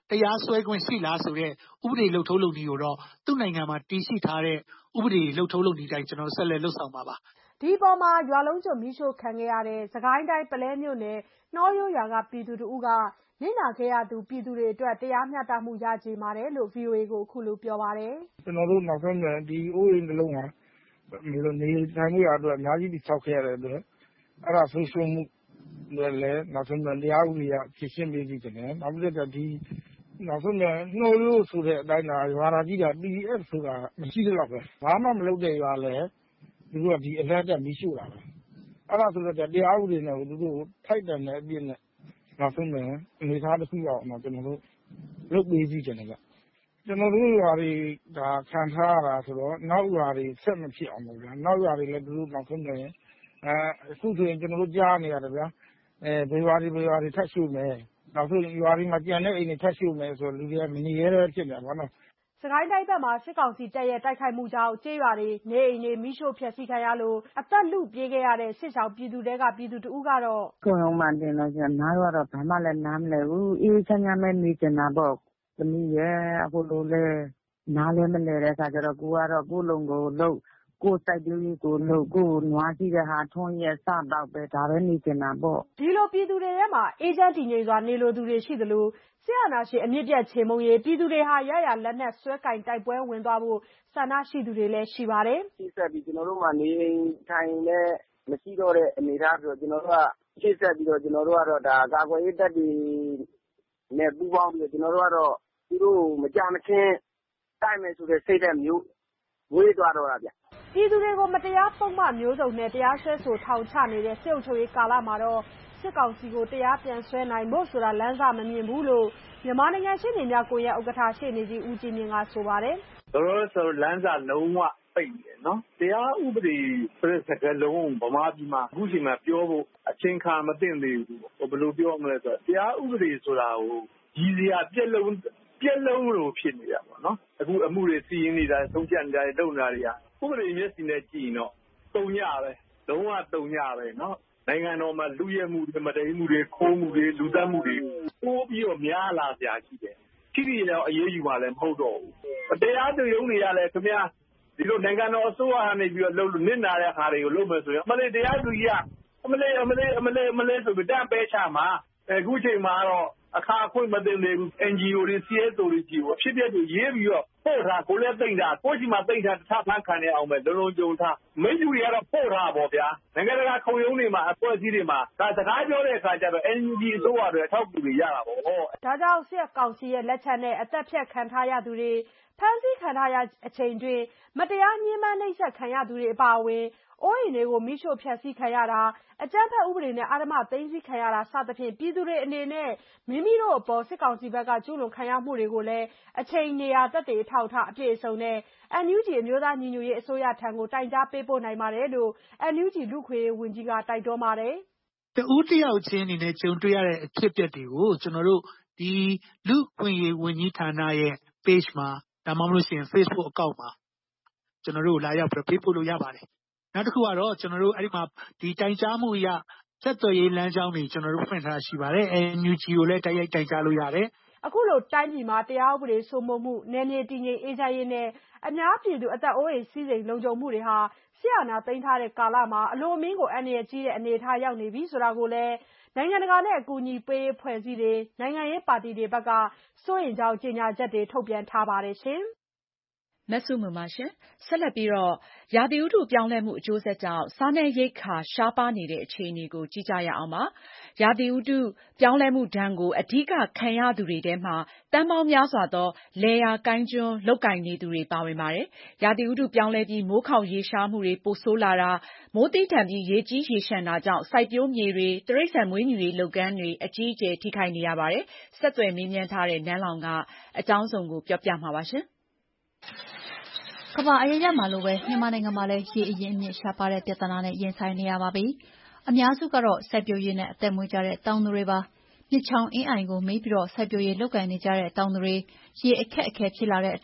တရားစွဲခွင့်ရှိလားဆိုတဲ့ဥပဒေလုပ်ထုံးလုပ်နည်းကိုတော့သူ့နိုင်ငံမှာတည်ရှိထားတဲ့ဥပဒေလုပ်ထုံးလုပ်နည်းတိုင်းကျွန်တော်ဆက်လက်လုပ်ဆောင်ပါပါဒီအပေါ်မှာရွာလုံးကျွတ်မီးရှို့ခံခဲ့ရတဲ့စကိုင်းတိုင်းပုလဲမြို့နယ်နှောရိုးရွာကပြည်သူတို့ကနစ်နာခဲ့ရသူပြည်သူတွေအတွက်တရားမျှတမှုရကြပါတယ်လို့ ဗီအိုအေ ကိုအခုလိုပြောပါတယ်ကျွန်တော်တို့နောက်ဆုံးပြန်ဒီအိုးအိမ်တစ်လုံးမှာဒီလိုနေထိုင်မှုရအတွက်အများကြီးတိဆောက်ခဲ့ရတဲ့အတွက်အဲ့ဒါဆိုရှုံးမှုလည်းနောက်ဆုံးပြန်တရားဥပဒေရဖြစ်ရှင်းပေးပြီးတယ်နောက်ပြီးတော့ဒီနောက်ဆုံးပြန်နှိုးလို့ဆိုတဲ့အတိုင်းသာရွာသားကြီးက ပီဒီအက်ဖ် ဆိုတာမရှိတော့ပဲဘာမှမလုပ်တဲ့ရွာလဲသူတို့ကဒီအလက်တက်ပြီးရှို့တာပဲအဲ့ဒါဆိုတော့တရားဥပဒေနဲ့သူတို့ထိုက်တယ်နဲ့အပြည့်နဲ့နောက်ဆုံးပြန်အနေထားတစ်ခုအောင်တော့ကျွန်တော်တို့လုပ်ပေးပြီးတယ်ကကျွန်တော်တို့ရွာတွေဒါခံထားရတာဆိုတော့နောက်ရွာတွေဆက်မဖြစ်အောင်လို့ဗျာနောက်ရွာတွေလည်းသူတို့နောက်ဆုံးပြန်အဲအခုဆိုရင်ကျွန်တော်တို့ကြားနေရတယ်ဗျာအဲဘယ်ရွာတွေဘယ်ရွာတွေထပ်ရှို့မယ်နောက်ဆုံးရွာတွေမှာကြံတဲ့အိမ်တွေထပ်ရှို့မယ်ဆိုလူတွေကမနေရတဲ့ဖြစ်နေတာပေါ့နော်စကိုင်းတိုင်းဘက်မှာစစ်ကောင်စီတပ်ရဲ့တိုက်ခိုက်မှုကြောင့်ကျေးရွာတွေနေအိမ်တွေမိရှို့ဖျက်ဆီးခံရလို့အသက်လုပြေးခဲ့ရတဲ့စစ်ဆောင်ပြည်သူတွေကပြည်သူတဦးကတော့ကိုယ်လုံးမှတင်လို့ကျနားရတော့ဘာမှလည်းနားမလဲဘူးအေးချမ်းချမ်းပဲနေကျင်တာပေါ့သမီးရဲ့အခုလိုလဲနားလည်းမလဲတဲ့အခါကျတော့ကိုကတော့ကိုလုံကိုလုံကိုစိုက်ပြီးကိုလုံကိုနွားကြည့်တဲ့ဟာထွန်းရဲ့စတော့ပဲဒါပဲနေကျင်တာပေါ့ဒီလိုပြည်သူတွေထဲမှာအေဂျင့်တည်ငြိမ်စွာနေလိုသူတွေရှိသလိုဆရာနာရှင်အမြင့်ပြတ်ချေမှုန်းရေးပြည်သူတွေဟာရရလက်နက်ဆွဲကင်တိုက်ပွဲဝင်သွားဖို့ဆန္ဒရှိသူတွေလည်းရှိပါတယ်ရှေ့ဆက်ပြီးကျွန်တော်တို့မှနေထိုင်နဲ့မရှိတော့တဲ့အနေအထားဆိုတော့ကျွန်တော်တို့ကရှေ့ဆက်ပြီးတော့ကျွန်တော်တို့ကတော့ဒါကာကွယ်ရေးတပ်တွေနဲ့ပူးပေါင်းပြီးတော့ကျွန်တော်တို့ကတော့သူတို့မကြမချင်းတိုက်မယ်ဆိုတဲ့စိတ်ဓာတ်မျိုးဝေးသွားတော့တာဗျပြည်သူတွေကိုမတရားပုံမှန်မျိုးစုံနဲ့တရားစွဲဆိုထောင်ချနေတဲ့စစ်အုပ်ချုပ်ရေးကာလမှာတော့စစ်ကောင်စီကိုတရားပြန်ဆွဲနိုင်ဖို့ဆိုတာလမ်းစာမမြင်ဘူးလို့မြန်မာနိုင်ငံရှေ့နေများကိုရဥက္ကဋ္ဌရှေ့နေကြီးဦးကြည်မြင့်ကဆိုပါတယ်။တော်တော်ဆိုလမ်းစာလုံးဝပိတ်တယ်နော်။တရားဥပဒေဆိုတဲ့စကားလုံးဗမာပြည်မှာအခုချိန်မှာပြောဖို့အချိန်ခါမသင့်သေးဘူး။ဘယ်လိုပြောမလဲဆိုတော့တရားဥပဒေဆိုတာကိုကြီးစရာပြက်လုံးပြက်လုံးလိုဖြစ်နေတာပေါ့နော်။အခုအမှုတွေစီရင်နေတာသုံးချက်နေတာလုပ်နေတာတွေကဥပဒေမျက်စိနဲ့ကြည့်ရင်တော့တုံညပဲလုံးဝတုံညပဲနော်နိုင်ငံတော်မှာလူရဲမှုတွေမတည်မှုတွေခိုးမှုတွေလူသတ်မှုတွေပိုးပြီးတော့များလာကြရှိတယ်ခိတိရောအရေးယူမှလည်းမဟုတ်တော့ဘူးတရားသူရုံးတွေကလည်းခင်ဗျာဒီလိုနိုင်ငံတော်အစိုးရကနေပြီးတော့လှုပ်လို့နစ်နာတဲ့ခါတွေကိုလုပ်မယ်ဆိုရင်အမလေးတရားသူကြီးကအမလေးအမလေးအမလေးအမလေးဆိုပြီးတန်းပဲချမှာအခုချိန်မှာတော့အခါအခွင့်မသိသေးဘူး အန် ဂျီ အို တွေ စီ အက်စ် အို တွေကြီးကိုအဖြစ်ပြက်တွေရေးပြီးတော့ပို့ထားကိုလည်းသိမ့်တာကိုရှိမှသိမ့်တာတစ်ထပ်ဖန်းခံနေအောင်ပဲလုံလုံကြုံထားမိတ်ဆွေတွေကတော့ပို့ထားပါဗျာနိုင်ငံတကာခုံရုံးတွေမှာအဖွဲ့အစည်းတွေမှာဒါစကားပြောတဲ့အခါကျတော့ အန် ဂျီ အစိုးရတွေအထောက်အကူတွေရတာပေါ့ဒါကြောင့်စစ်ကောင်စီရဲ့လက်ချက်နဲ့အသက်ဖြတ်ခံထားရသူတွေဖမ်းဆီးခံထားရအချိန်တွင်မတရားညှဉ်းပန်းနှိပ်စက်ခံရသူတွေအပါအဝင်အိုးအိမ်တွေကိုမိရှို့ဖျက်ဆီးခံရတာအကြမ်းဖက်ဥပဒေနဲ့အဓမ္မသိမ်းဆည်းခံရတာစသဖြင့်ပြည်သူတွေအနေနဲ့မိမိတို့အပေါ်စစ်ကောင်စီဘက်ကကျူးလွန်ခံရမှုတွေကိုလည်းအချိန်နေရာသက်သေအထောက်အထားအပြည့်အစုံနဲ့ အန် ယူ ဂျီ အမျိုးသားညီညွတ်ရေးအစိုးရထံကိုတိုင်ကြားပေးပို့နိုင်ပါတယ်လို့ အန် ယူ ဂျီ လူ့ခွင့်ရေးဝန်ကြီးကတိုက်တွန်းပါတယ်တဦးတယောက်ချင်းအနေနဲ့ကြုံတွေ့ရတဲ့အဖြစ်အပျက်တွေကိုကျွန်တော်တို့ဒီလူ့ခွင့်ရေးဝန်ကြီးဌာနရဲ့ page မှာဒါမှမဟုတ်ရှင် Facebook account မှာကျွန်တော်တို့လာရောက်ပြီးပေးပို့လို့ရပါတယ်နောက်တစ်ခုကတော့ကျွန်တော်တို့အဲ့ဒီမှာဒီတိုင်ကြားမှုအရဆက်သွယ်ရေးလမ်းကြောင်းတွေကျွန်တော်တို့ဖွင့်ထားရှိပါတယ် အန် ယူ ဂျီ ကိုလည်းတိုက်ရိုက်တိုင်ကြားလို့ရတယ်အခုလိုတိုင်းပြည်မှာတရားဥပဒေစိုးမိုးမှုနယ်မြေတည်ငြိမ်အေးချမ်းရေးနဲ့အများပြည်သူအသက်အိုးအိမ်စီးစိမ်လုံခြုံမှုတွေဟာဆရာနာသိမ်းထားတဲ့ကာလမှာအလိုအမင်းကိုအန္တရာယ်ကြီးတဲ့အနေအထားရောက်နေပြီဆိုတာကိုလည်းနိုင်ငံတကာနဲ့အကူအညီပေးအဖွဲ့အစည်းတွေနိုင်ငံရေးပါတီတွေဘက်ကစိုးရိမ်ကြောင်းကြေညာချက်တွေထုတ်ပြန်ထားပါတယ်ရှင်မဆုမမရှင်ဆက်လက်ပြီးတော့ရာသီဥတုပြောင်းလဲမှုအကျိုးဆက်ကြောင့်စားနပ်ရိက္ခာရှားပါးနေတဲ့အခြေအနေကိုကြည့်ကြရအောင်ပါရာသီဥတုပြောင်းလဲမှုဒဏ်ကိုအဓိကခံရသူတွေထဲမှာတန်းပေါင်းများစွာသောလယ်ယာကိုင်းကျွန်းလုပ်ကိုင်နေသူတွေပါဝင်ပါတယ်ရာသီဥတုပြောင်းလဲပြီးမိုးခေါင်ရေရှားမှုတွေပိုဆိုးလာတာမိုးသည်းထန်ပြီးရေကြီးရေရှမ်းတာကြောင့်စိုက်ပျိုးမြေတွေတိရစ္ဆာန်မွေးမြူရေးလုပ်ငန်းတွေအကြီးအကျယ်ထိခိုက်နေရပါတယ်ဆက်သွယ်မေးမြန်းထားတဲ့နန်းလောင်ကအကြောင်းစုံကိုပြောပြမှာပါရှင်ကမ္ဘာအရပ်ရပ်မှာလိုပဲမြန်မာနိုင်ငံမှာလည်းရေအရင်းအမြစ်ရှားပါတဲ့ပြဿနာနဲ့ရင်ဆိုင်နေရပါပြီ။အများစုကတော့စိုက်ပျိုးရေးနဲ့အသက်မွေးကြတဲ့တောင်သူတွေပါ။မြစ်ချောင်းအင်းအိုင်ကိုမေးပြီးတော့စိုက်ပျိုးရေးလုပ်ကိုင်နေကြတဲ့တောင်သူတွေရေအခက်အခဲဖြစ်လာတဲ့အတွက်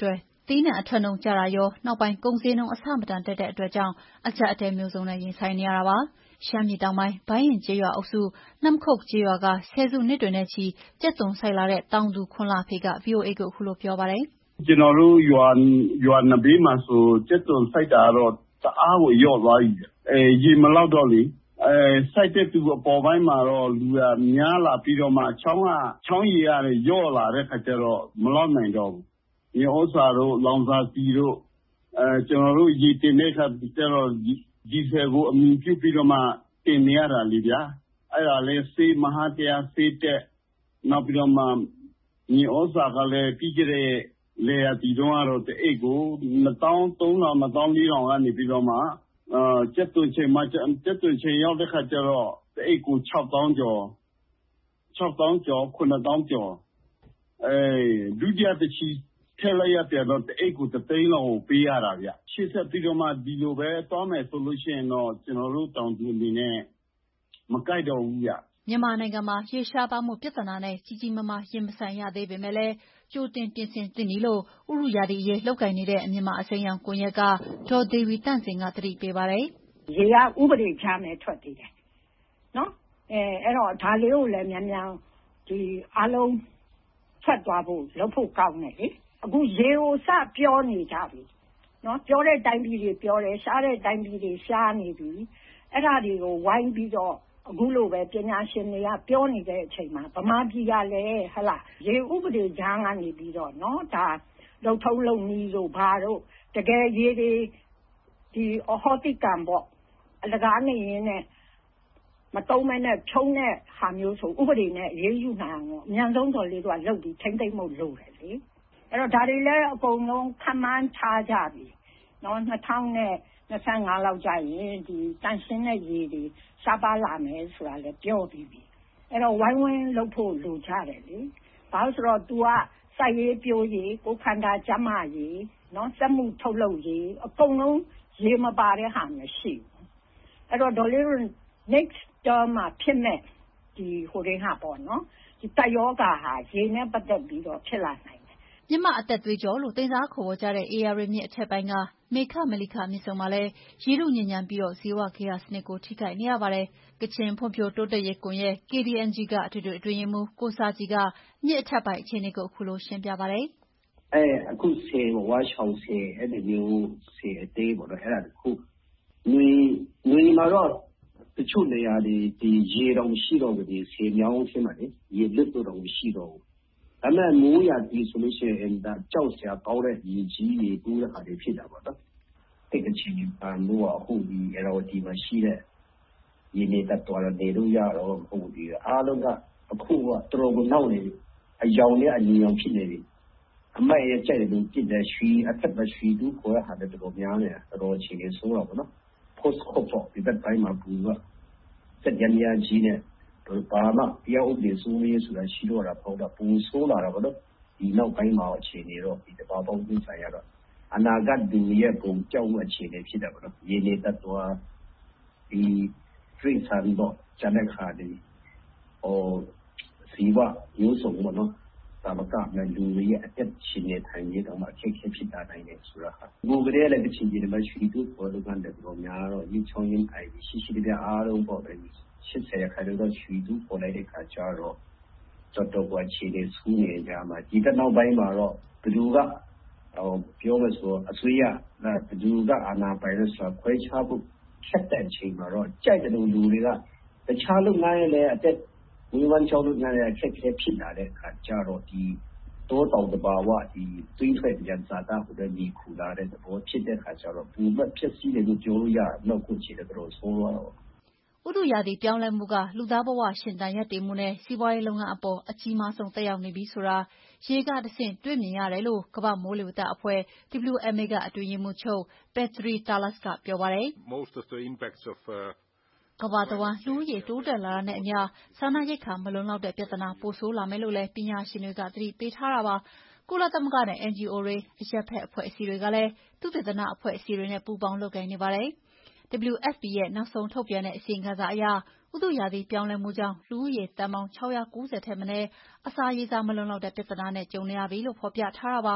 သီးနှံအထွက်နှုန်းကျတာရောနောက်ပိုင်းကုန်ဈေးနှုန်းအဆမတန်တက်တဲ့အတွက်ကြောင့်အကျပ်အတည်းမျိုးစုံနဲ့ရင်ဆိုင်နေရတာပါ။ရှမ်းပြည်တောင်ပိုင်းဘိုင်းရင်ကျေးရွာအုပ်စုနမ်ခုတ်ကျေးရွာကဆယ်စုနှစ်တွေနဲ့ချီကြက်သွန်စိုက်လာတဲ့တောင်သူခွန်လှဖေက ဗွီအိုအေကိုခုလိုပြောပါတယ်။ကျွန်တော်တို့ရွာရွာနဘေးမှာဆိုကြက်သွန်စိုက်တာတော့တအားကိုလျော့သွားပြီ။အဲရေမလောက်တော့လေအဲစိုက်တဲ့သူအပေါ်ပိုင်းမှာတော့လူကများလာပြီးတော့မှချောင်းကချောင်းရည်ရတယ်လျော့လာတဲ့ခါကျတော့မလောက်နိုင်တော့ဘူး။မြေဩစာတို့လောင်စာစီတို့အဲကျွန်တော်တို့ရေတင်တဲ့ခါကျတော့ဒီဆယ်ကိုအမြင်ပြုပြီးတော့မှတင်နေရတာလေဗျာအဲ့ဒါလဲစေးမဟာတရားစေးတက်နောက်ပြီးတော့မှမြေဩစာကလည်းပြီးကြတဲ့လေယာတီတုံးကတော့တအိတ်ကိုနှစ်သောင်းသုံးထောင်နှစ်သောင်းလေးထောင်ကနေပြီးတော့မှအာကျက်သွန်ချိန်မှာကျက်သွန်ချိန်ရောက်တဲ့ခါကျတော့တအိတ်ကို၆သောင်းကျော်၆သောင်းကျော်ခုနှစ်သောင်းကျော်အဲဒုတိယတစ်ချီထည့်လိုက်ရပြန်တော့တအိတ်ကိုတသိန်းလောက်ကိုပေးရတာဗျရှေ့ဆက်ပြီးတော့မှဒီလိုပဲသွားမယ်ဆိုလို့ရှိရင်တော့ကျွန်တော်တို့တောင်သူအနေနဲ့မကြိုက်တော့ဘူးဗျမြန်မာနိုင်ငံမှာရေရှားပါမှုပြဿနာနဲ့ကြီးကြီးမားမားရင်မဆိုင်ရသေးပေမဲ့လည်းကြိုတင်ပြင်ဆင်သင့်ပြီလို့ဥရုရာသီအရေးလှုပ်ကိုင်နေတဲ့မြန်မာအစိမ်းရောင်ကွန်ရက်ကဒေါ်ဒေဝီတန့်စင်ကသတိပေးပါတယ်။ရေကဥပဒေချမယ်ထွက်သေးတယ်။နော်အဲအဲ့တော့ဒါလေးကိုလည်းမြန်မြန်ဒီအားလုံးထွက်သွားဖို့လုပ်ဖို့ကောင်းတယ်လေ။အခုရေကိုစပြောနေကြပြီ။နော်ပြောတဲ့တိုင်းပြည်တွေပြောတယ်ရှားတဲ့တိုင်းပြည်တွေရှားနေပြီ။အဲ့ဒါတွေကိုဝိုင်းပြီးတော့အခုလိုပဲပညာရှင်တွေကပြောနေတဲ့အချိန်မှာဗမာပြည်ကလည်းဟလာရေဥပဒေဂျားကနေပြီးတော့နော်ဒါလုံထုံးလုံနီးလို့ဘာတို့တကယ်ရေတွေဒီအဟောတိကံပေါ့အလကားနေရင်းနဲ့မတုံးမဲနဲ့ဖြုံးတဲ့ဟာမျိုးဆိုဥပဒေနဲ့ရေးယူနိုင်အောင်အမြန်ဆုံးတော်လေးတို့ကလုပ်ပြီးထိမ့်သိမ့်မှုလုပ်တယ်လေအဲ့တော့ဒါတွေလည်းအကုန်လုံးခန့်မှန်းထားကြပြီနော်နှစ်ထောင်နဲ့နှစ်ဆငါးလောက်ကြာရင်ဒီတန်ရှင်းတဲ့ရေတွေရှားပါလာမယ်ဆိုတာလည်းပြောပြီးပြီအဲ့တော့ဝိုင်းဝန်းလုပ်ဖို့လိုကြတယ်လေဘာလို့ဆိုတော့ तू ကစိုက်ရေးပြိုးရေးကိုခန္ဓာကျမရေးနော်စက်မှုထုတ်လုပ်ရေးအကုန်လုံးရေမပါတဲ့ဟာမရှိဘူးအဲ့တော့ဒေါ်လေး next term မှာဖြစ်မဲ့ဒီဟိုရင်းဟာပေါ့နော်ဒီတယောဂါဟာရေနဲ့ပတ်သက်ပြီးတော့ဖြစ်လာနိုင်မြမအသက်သွေးကြောလို့တင်စားခေါ်ကြတဲ့အေယာရီမြစ်အထက်ပိုင်းကမေခမလိခမြစ်ဆုံမှာလည်းရေလူညဉ့်ညံပြီးတော့ဇီဝခေယစနစ်ကိုထိခိုက်နေရပါတယ်။ကချင်ဖွံ့ဖြိုးတိုးတက်ရေးကွန်ရက် K D N G ကအထွေထွေအတွင်းရေးမှူးကိုစာကြည်ကမြစ်အထက်ပိုင်းအခြေအနေကိုအခုလိုရှင်းပြပါတယ်။အဲအခုဆေးဝါးချောင်းဆေးအဲ့ဒီမျိုးဆေးအသေးပေါ့နော်အဲ့ဒါခုနွေနွေမှာတော့တချို့နေရာတွေဒီရေတောင်ရှိတော့ဒီဆေးမြောင်းဖြစ်မှာလေရေလွတ်တော့မရှိတော့ဘူးဒါမဲ့မိုးရဒီဆိုလို့ရှိရင်ဒါကြောက်စရာကောင်းတဲ့ရေကြီးရေကူးတဲ့ဟာတွေဖြစ်တာပေါ့နော်အဲ့ဒီချင်းပါလို့အခုဒီအဲ့တော့ဒီမှာရှိတဲ့ရေနေတတ်တော်နေလို့ရတော့ဟိုဒီအားလုံးကအခုကတော်တော်နောက်နေအယောင်နဲ့အညီအောင်ဖြစ်နေပြီအမိုက်ရဲ့ကြိုက်တယ်လို့ပြစ်တဲ့ရွှီအထက်ပဲရွှီတူကိုရဟာတဲ့တော်များနေတော်ချင်းကြီးဆိုတော့ပေါ့နော် post crop ဒီဘက်ပိုင်းမှာဘူးကစက်ရမြကြီးနဲ့ဘာမှတရားဥပဒေစိုးရေးဆိုတာရှိတော့တာပေါ့တော့ပူဆိုးလာတာပေါ့နော်ဒီနောက်ပိုင်းမှာအခြေအနေတော့ဒီတပါပေါင်းသိဆိုင်ရတော့အနာဂတ်ဒူရဲ့ပုံကြောက်မှုအခြေအနေဖြစ်တာပေါ့နော်ရေနေတတ်သွားဒီ drink ဆန်တော့ဂျန်တဲ့ခါဒီဟိုစီဝမျိုးစုံပေါ့နော်ဒါမှကလည်းလူတွေရဲ့အသက်ရှင်နေထိုင်ရေးတော့မှအခက်အခဲဖြစ်တာနိုင်တယ်ဆိုတာဟာဘူကလေးလည်းတစ်ချိန်ချင်းမှရှိသူပေါ်လို့ကန်တဲ့တော့များတော့ဒီချောင်းရင်းအိုင်ရှိရှိတဲ့အားလုံးပေါ့ပဲရှစ်ဆယ်ခါတော့ရွှီသူပေါ်လိုက်တဲ့ခါကျတော့တော်တော်ကခြေနေဆူးနေကြမှာဒီတဲ့နောက်ပိုင်းမှာတော့ဘသူကဟိုပြောမဆိုအဆွေးရဘသူကအာနာပိုင်လို့ဆိုခွဲခြားဖို့ခက်တဲ့အချိန်မှာတော့ကြိုက်တဲ့လူတွေကတခြားလုပ်ငန်းရဲ့လည်းအသက်ဝိဝန်းချောင်းလုပ်ငန်းရဲ့အခက်အခဲဖြစ်လာတဲ့ခါကျတော့ဒီ多到的把话的最快的人咋打或者你苦啦的我ဖြစ်တဲ့ခါကျတော့ဘူးမဖြစ်စီတဲ့ကိုပြောလို့ရတော့ခုချီတဲ့တော့ဆိုတော့ဥတုရာသီပြောင်းလဲမှုကလူသားဘဝရှင်သန်ရပ်တည်မှုနဲ့စီးပွားရေးလုပ်ငန်းအပေါ်အကြီးမားဆုံးသက်ရောက်နေပြီဆိုတာရေကတဆင့်တွေ့မြင်ရတယ်လို့ကမ္ဘာမိုးလေဝသအဖွဲ့ W M A ကအတွင်းရေးမှူးချုပ် Petri Talas ကပြောပါတယ်။ Most of the impacts of uh, ကမ္ဘာတဝန်းလူဦးရေတိုးတက်လာတာနဲ့အမျှစားနပ်ရိက္ခာမလုံလောက်တဲ့ပြဿနာပိုဆိုးလာမယ်လို့လည်းပညာရှင်တွေကသတိပေးထားတာပါ။ကုလသမဂ္ဂနဲ့ N G O တွေအရပ်ဖက်အဖွဲ့အစည်းတွေကလည်းသုတေသနအဖွဲ့အစည်းတွေနဲ့ပူးပေါင်းလုပ်ကိုင်နေပါတယ်။ W F P ရဲ့နောက်ဆုံးထုတ်ပြန်တဲ့အစီရင်ခံစာအရဥတုရာသီပြောင်းလဲမှုကြောင့်လူဦးရေတန်ပေါင်း၆၉၀ထက်မနည်းအစာရေစာမလုံလောက်တဲ့ပြဿနာနဲ့ကြုံနေရပြီလို့ဖော်ပြထားတာပါ။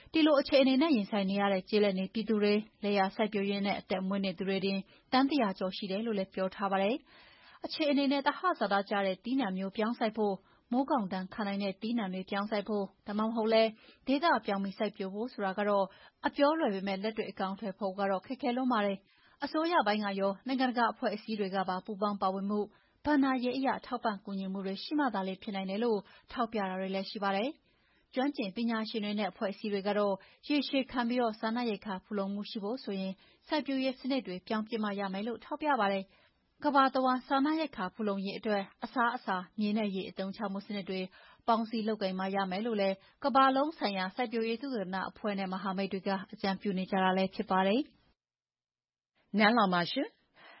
ဒီလိုအခြေအနေနဲ့ရင်ဆိုင်နေရတဲ့ကျေးလက်နေပြည်သူတွေလယ်ယာစိုက်ပျိုးရေးနဲ့အသက်မွေးနေသူတွေတင်တန်းတရာကျော်ရှိတယ်လို့လည်းပြောထားပါတယ်။အခြေအနေနဲ့သဟဇာတကျတဲ့တီးနှံမျိုးပြောင်းစိုက်ဖို့မိုးကောင်တန်းခံနိုင်တဲ့တီးနှံတွေပြောင်းစိုက်ဖို့ဒါမှမဟုတ်လဲဒေသပြောင်းပြီးစိုက်ပျိုးဖို့ဆိုတာကတော့အပြောလွယ်ပေမဲ့လက်တွေ့အကောင်အထည်ဖော်ကတော့ခက်ခဲလုံးပါတယ်။အစိုးရပိုင်းကရောနိုင်ငံတကာအဖွဲ့အစည်းတွေကပါပူးပေါင်းပါဝင်မှုဘဏ္ဍာရေးအရာထောက်ပံ့ကူညီမှုတွေရှိမှသာလေဖြစ်နိုင်တယ်လို့ထောက်ပြတာတွေလည်းရှိပါတယ်။ကျွမ်းကျင်ပညာရှင်တွေနဲ့အဖွဲ့အစည်းတွေကတော့ရေရှည်ခံပြီးစားနပ်ရိက္ခာဖူလုံမှုရှိဖို့ဆိုရင်စိုက်ပျိုးရေးစနစ်တွေပြောင်းပြစ်မှရမယ်လို့ထောက်ပြပါတယ်။ကမ္ဘာတဝန်းစားနပ်ရိက္ခာဖူလုံရေးအတွက်အစားအစာမြေနဲ့ရေအသုံးချမှုစနစ်တွေပေါင်းစည်းလုပ်ကိုင်မှရမယ်လို့လည်းကမ္ဘာလုံးဆိုင်ရာစိုက်ပျိုးရေးသုတေသနအဖွဲ့နဲ့မဟာမိတ်တွေကအကြံပြုနေကြတာလည်းဖြစ်ပါတယ်။နန်းလောင်ပါရှင်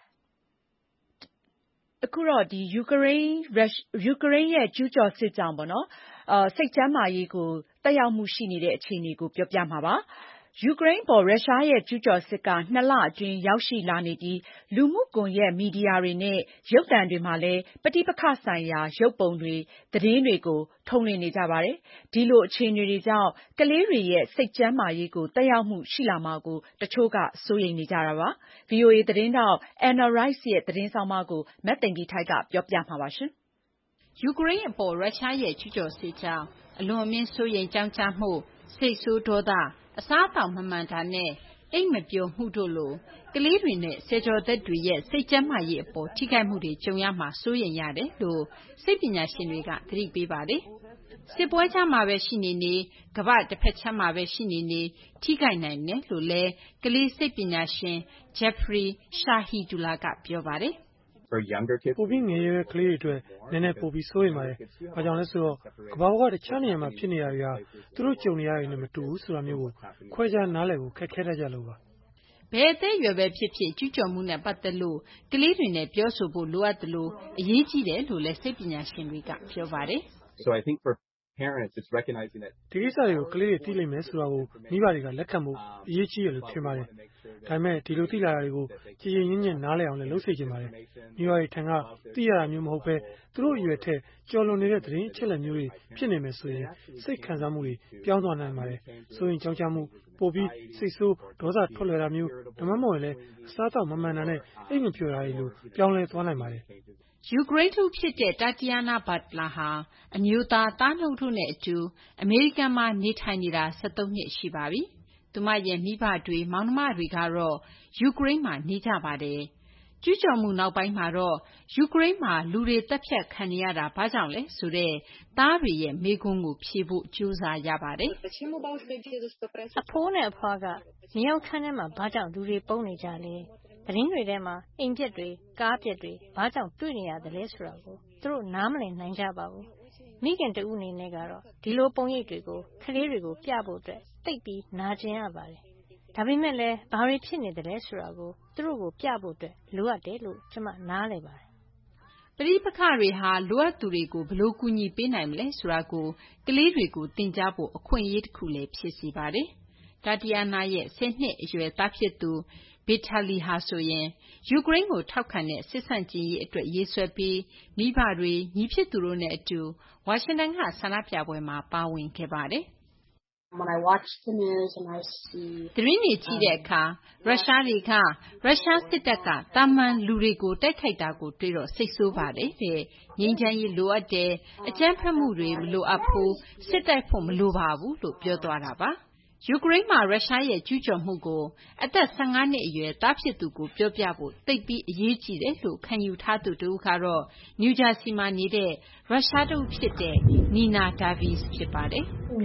အခုတော့ဒီယူကရိန်းယူကရိန်းရဲ့ကျူးကျော်စစ်ကြောင့်ပေါ့နော်အာစိတ်ချမ်းသာရေးကိုတက်ရောက်မှုရှိနေတဲ့အခြေအနေကိုပြောပြမှာပါယူကရိန်းပေါ်ရုရှားရဲ့ကျူးကျော်စစ်ကနှစ်လအတွင်းရောက်ရှိလာနေပြီးလူမှုကွန်ရက်မီဒီယာတွေနဲ့ရုပ်သံတွေမှာလည်းပဋိပက္ခဆိုင်ရာရုပ်ပုံတွေသတင်းတွေကိုထုတ်လွှင့်နေကြပါတယ်ဒီလိုအခြေအနေတွေကြောင့်ကလေးတွေရဲ့စိတ်ကျန်းမာရေးကိုတက်ရောက်မှုရှိလာမှာကိုတချို့ကစိုးရိမ်နေကြတာပါ ဗွီအိုအေသတင်းတောက် Anna Rice ရဲ့သတင်းဆောင်မကိုမက်သိင်္ဂီထိုက်ကပြောပြမှာပါရှင်ယူကရိန်းအပေါ်ရုရှားရဲ့ကျူးကျော်စစ်ကြောင့်အလွန်အမင်းစိုးရိမ်ကြောင့်ကြမှုစိတ်ဆိုးဒေါသအစားအသောက်မမှန်တာနဲ့အိမ်မပျော်မှုတို့လိုကလေးတွေနဲ့ဆယ်ကျော်သက်တွေရဲ့စိတ်ကျန်းမာရေးအပေါ်ထိခိုက်မှုတွေကြုံရမှာစိုးရိမ်ရတယ်လို့စိတ်ပညာရှင်တွေကသတိပေးပါတယ်စစ်ပွဲကြားမှာပဲရှိနေနေကမ္ဘာတစ်ဖက်ခြမ်းမှာပဲရှိနေနေထိခိုက်နိုင်တယ်လို့လည်းကလေးစိတ်ပညာရှင် Jeffrey Shahidullah ကပြောပါတယ်ပိုပြီးငယ်ရွယ်ကလေးတွေအတွက်နည်းနည်းပိုပြီးစိုးရိမ်ပါတယ်။ဘာကြောင့်လဲဆိုတော့ကမ္ဘာပေါ်ကတခြားနေရာမှာဖြစ်နေတာတွေကသူတို့ကြုံနေရတာနဲ့မတူဘူးဆိုတာမျိုးကိုခွဲခြားနားလည်ဖို့ခက်ခဲတတ်ကြလို့ပါ။ဘယ်အသက်အရွယ်ပဲဖြစ်ဖြစ်ကျူးကျော်မှုနဲ့ပတ်သက်လို့ကလေးတွေနဲ့ပြောဆိုဖို့လိုအပ်တယ်လို့အရေးကြီးတယ်လို့လည်းစိတ်ပညာရှင်တွေကပြောပါတယ်။ So I think for parents it's recognizing that ဒီကိစ္စတွေကိုကလေးတွေသိလိမ့်မယ်ဆိုတာကိုမိဘတွေကလက်ခံဖို့အရေးကြီးတယ်လို့ထင်ပါတယ်။ဒါပေမဲ့ဒီလိုသိလာတာတွေကိုကြည်ရင်ညံ့ညံ့နားလည်အောင်လည်းလုပ်စေချင်ပါတယ်။မိဘတွေထံကသိရတာမျိုးမဟုတ်ပဲသူတို့အရွယ်ထက်ကျော်လွန်နေတဲ့သတင်းအချက်အလက်မျိုးတွေဖြစ်နေမယ်ဆိုရင်စိတ်ခံစားမှုတွေပြောင်းသွားနိုင်ပါတယ်။ဆိုရင်ကြောက်ကြမှုပိုပြီးစိတ်ဆိုးဒေါသထွက်လွယ်တာမျိုးဒါမှမဟုတ်လည်းအစားအသောက်မမှန်တာနဲ့အိမ်မပျော်တာတွေလိုပြောင်းလဲသွားနိုင်ပါတယ်။ယူကရိန်းသူဖြစ်တဲ့ Tatiana Butler ဟာအမျိုးသားသားနှုတ်တို့နဲ့အတူအမေရိကန်မှာနေထိုင်နေတာ၁၃နှစ်ရှိပါပြီ။သူမရဲ့မိဘတွေမောင်နှမတွေကတော့ယူကရိန်းမှာနေကြပါတယ်။ကျူးကျော်မှုနောက်ပိုင်းမှာတော့ယူကရိန်းမှာလူတွေတပ်ဖြတ်ခံနေရတာဘာကြောင့်လဲဆိုတဲ့သားတွေရဲ့မေးခွန်းကိုဖြေဖို့ကြိုးစားရပါတယ်။အဖိုးနဲ့အဖွားကမြေအောက်ခန်းထဲမှာဘာကြောင့်လူတွေပုန်းနေကြလဲ။သတင်းတွေထဲမှာအိမ်ပြက်တွေကားပြက်တွေဘာကြောင့်တွေ့နေရသလဲဆိုတာကိုသူတို့နားမလည်နိုင်ကြပါဘူး။မိခင်တဦးအနေနဲ့ကတော့ဒီလိုပုံရိပ်တွေကိုကလေးတွေကိုပြဖို့အတွက်သိပ်ပြီးနာကျင်ရပါတယ်။ဒါပေမဲ့လည်းဘာတွေဖြစ်နေသလဲဆိုတာကိုသူတို့ကိုပြဖို့အတွက်လိုအပ်တယ်လို့ကျွန်မနားလည်ပါတယ်။ပဋိပက္ခတွေဟာလိုအပ်သူတွေကိုဘယ်လိုကူညီပေးနိုင်မလဲဆိုတာကိုကလေးတွေကိုသင်ကြားဖို့အခွင့်အရေးတစ်ခုလည်းဖြစ်စေပါတယ်။တာတီယာနာရဲ့ဆယ်နှစ်အရွယ်သားဖြစ်သူဗီတာလီဟာဆိုရင်ယူကရိန်းကိုထောက်ခံတဲ့စစ်ဆန့်ကျင်ရေးအတွက်ရေးဆွဲပြီးမိဘတွေညီဖြစ်သူတို့နဲ့အတူဝါရှင်တန်ကဆန္ဒပြပွဲမှာပါဝင်ခဲ့ပါတယ်။ When I watch the news and I see သတင်းတွေကြည့်တဲ့အခါရုရှားတွေကရုရှားစစ်တပ်ကတာမန်လူတွေကိုတိုက်ခိုက်တာကိုတွေ့တော့စိတ်ဆိုးပါတယ်တဲ့ငြိမ်းချမ်းရေးလိုအပ်တယ်အကြမ်းဖက်မှုတွေမလိုအပ်ဘူးစစ်တိုက်ဖို့မလိုပါဘူးလို့ပြောသွားတာပါယူကရိန်းမှာရုရှားရဲ့ကျူးကျော်မှုကိုအသက်၁၅နှစ်အရွယ်သားဖြစ်သူကိုပြောပြဖို့သိပ်ပြီးအရေးကြီးတယ်လို့ခံယူထားသူတူကတော့နယူးဂျာစီမှာနေတဲ့ရုရှားတူဖြစ်တဲ့နီနာဒါဗီစ်ဖြစ်ပါတယ်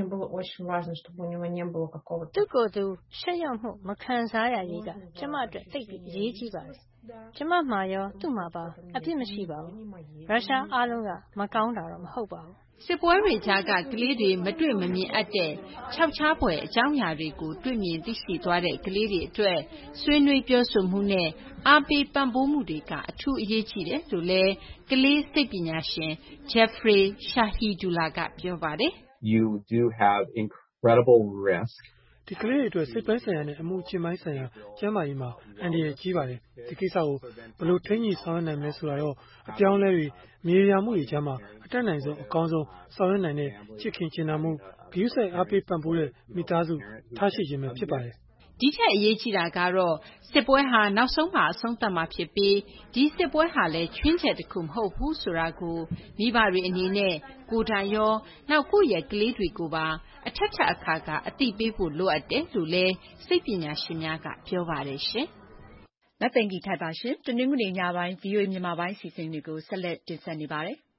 သူ့ကိုယ်သူရှက်ရောက်မှုမခံစားရရေးကကျမအတွက်သိပ်ပြီးအရေးကြီးပါတယ်ကျမမှာရောသူ့မှာပါအပြစ်မရှိပါဘူးရုရှားအားလုံးကမကောင်းတာတော့မဟုတ်ပါဘူးစစ်ပွဲတွေကြားကကလေးတွေမတွေ့မမြင်အပ်တဲ့ခြောက်ခြားဖွယ်အကြောင်းအရာတွေကိုတွေ့မြင်သိရှိသွားတဲ့ကလေးတွေအတွက်ဆွေးနွေးပြောဆိုမှုနဲ့အားပေးပံ့ပိုးမှုတွေကအထူးအရေးကြီးတယ်လို့လည်းကလေးစိတ်ပညာရှင် Jeffrey Shahidullah ကပြောပါတယ်။ You do have incredible risk ဒီကလေးတွေအတွက်စိတ်ပိုင်းဆိုင်ရာနဲ့အမှုချင်းပိုင်းဆိုင်ရာကျန်းမာရေးမှာအန္တရာယ်ကြီးပါတယ်ဒီကိစ္စကိုဘယ်လိုထိန်းညှိဆောင်ရွက်နိုင်မလဲဆိုတာတော့အပြောင်းအလဲတွေမြေယာမှုတွေကြားမှာအတက်နိုင်ဆုံးအကောင်းဆုံးဆောင်ရွက်နိုင်တဲ့ချစ်ခင်ချင်နာမှုဂရုစိုက်အားပေးပံ့ပိုးတဲ့မိသားစုထားရှိခြင်းပဲဖြစ်ပါတယ်။ဒီထက်အရေးကြီးတာကတော့စစ်ပွဲဟာနောက်ဆုံးမှအဆုံးသတ်မှာဖြစ်ပြီးဒီစစ်ပွဲဟာလည်းချွင်းချက်တစ်ခုမဟုတ်ဘူးဆိုတာကိုမိဘတွေအနေနဲ့ကိုယ်တိုင်ရောနောက်ကိုယ့်ရဲ့ကလေးတွေကိုပါအထက်ထပ်အခါကအသိပေးဖို့လိုအပ်တယ်လို့လည်းစိတ်ပညာရှင်များကပြောပါတယ်ရှင်။လက်သိင်္ဂီထိုက်ပါရှင်။တနင်္ဂနွေညပိုင်း ဗွီအိုအေ မြန်မာပိုင်းစီစဉ်တွေကိုဆက်လက်တင်ဆက်နေပါတယ်။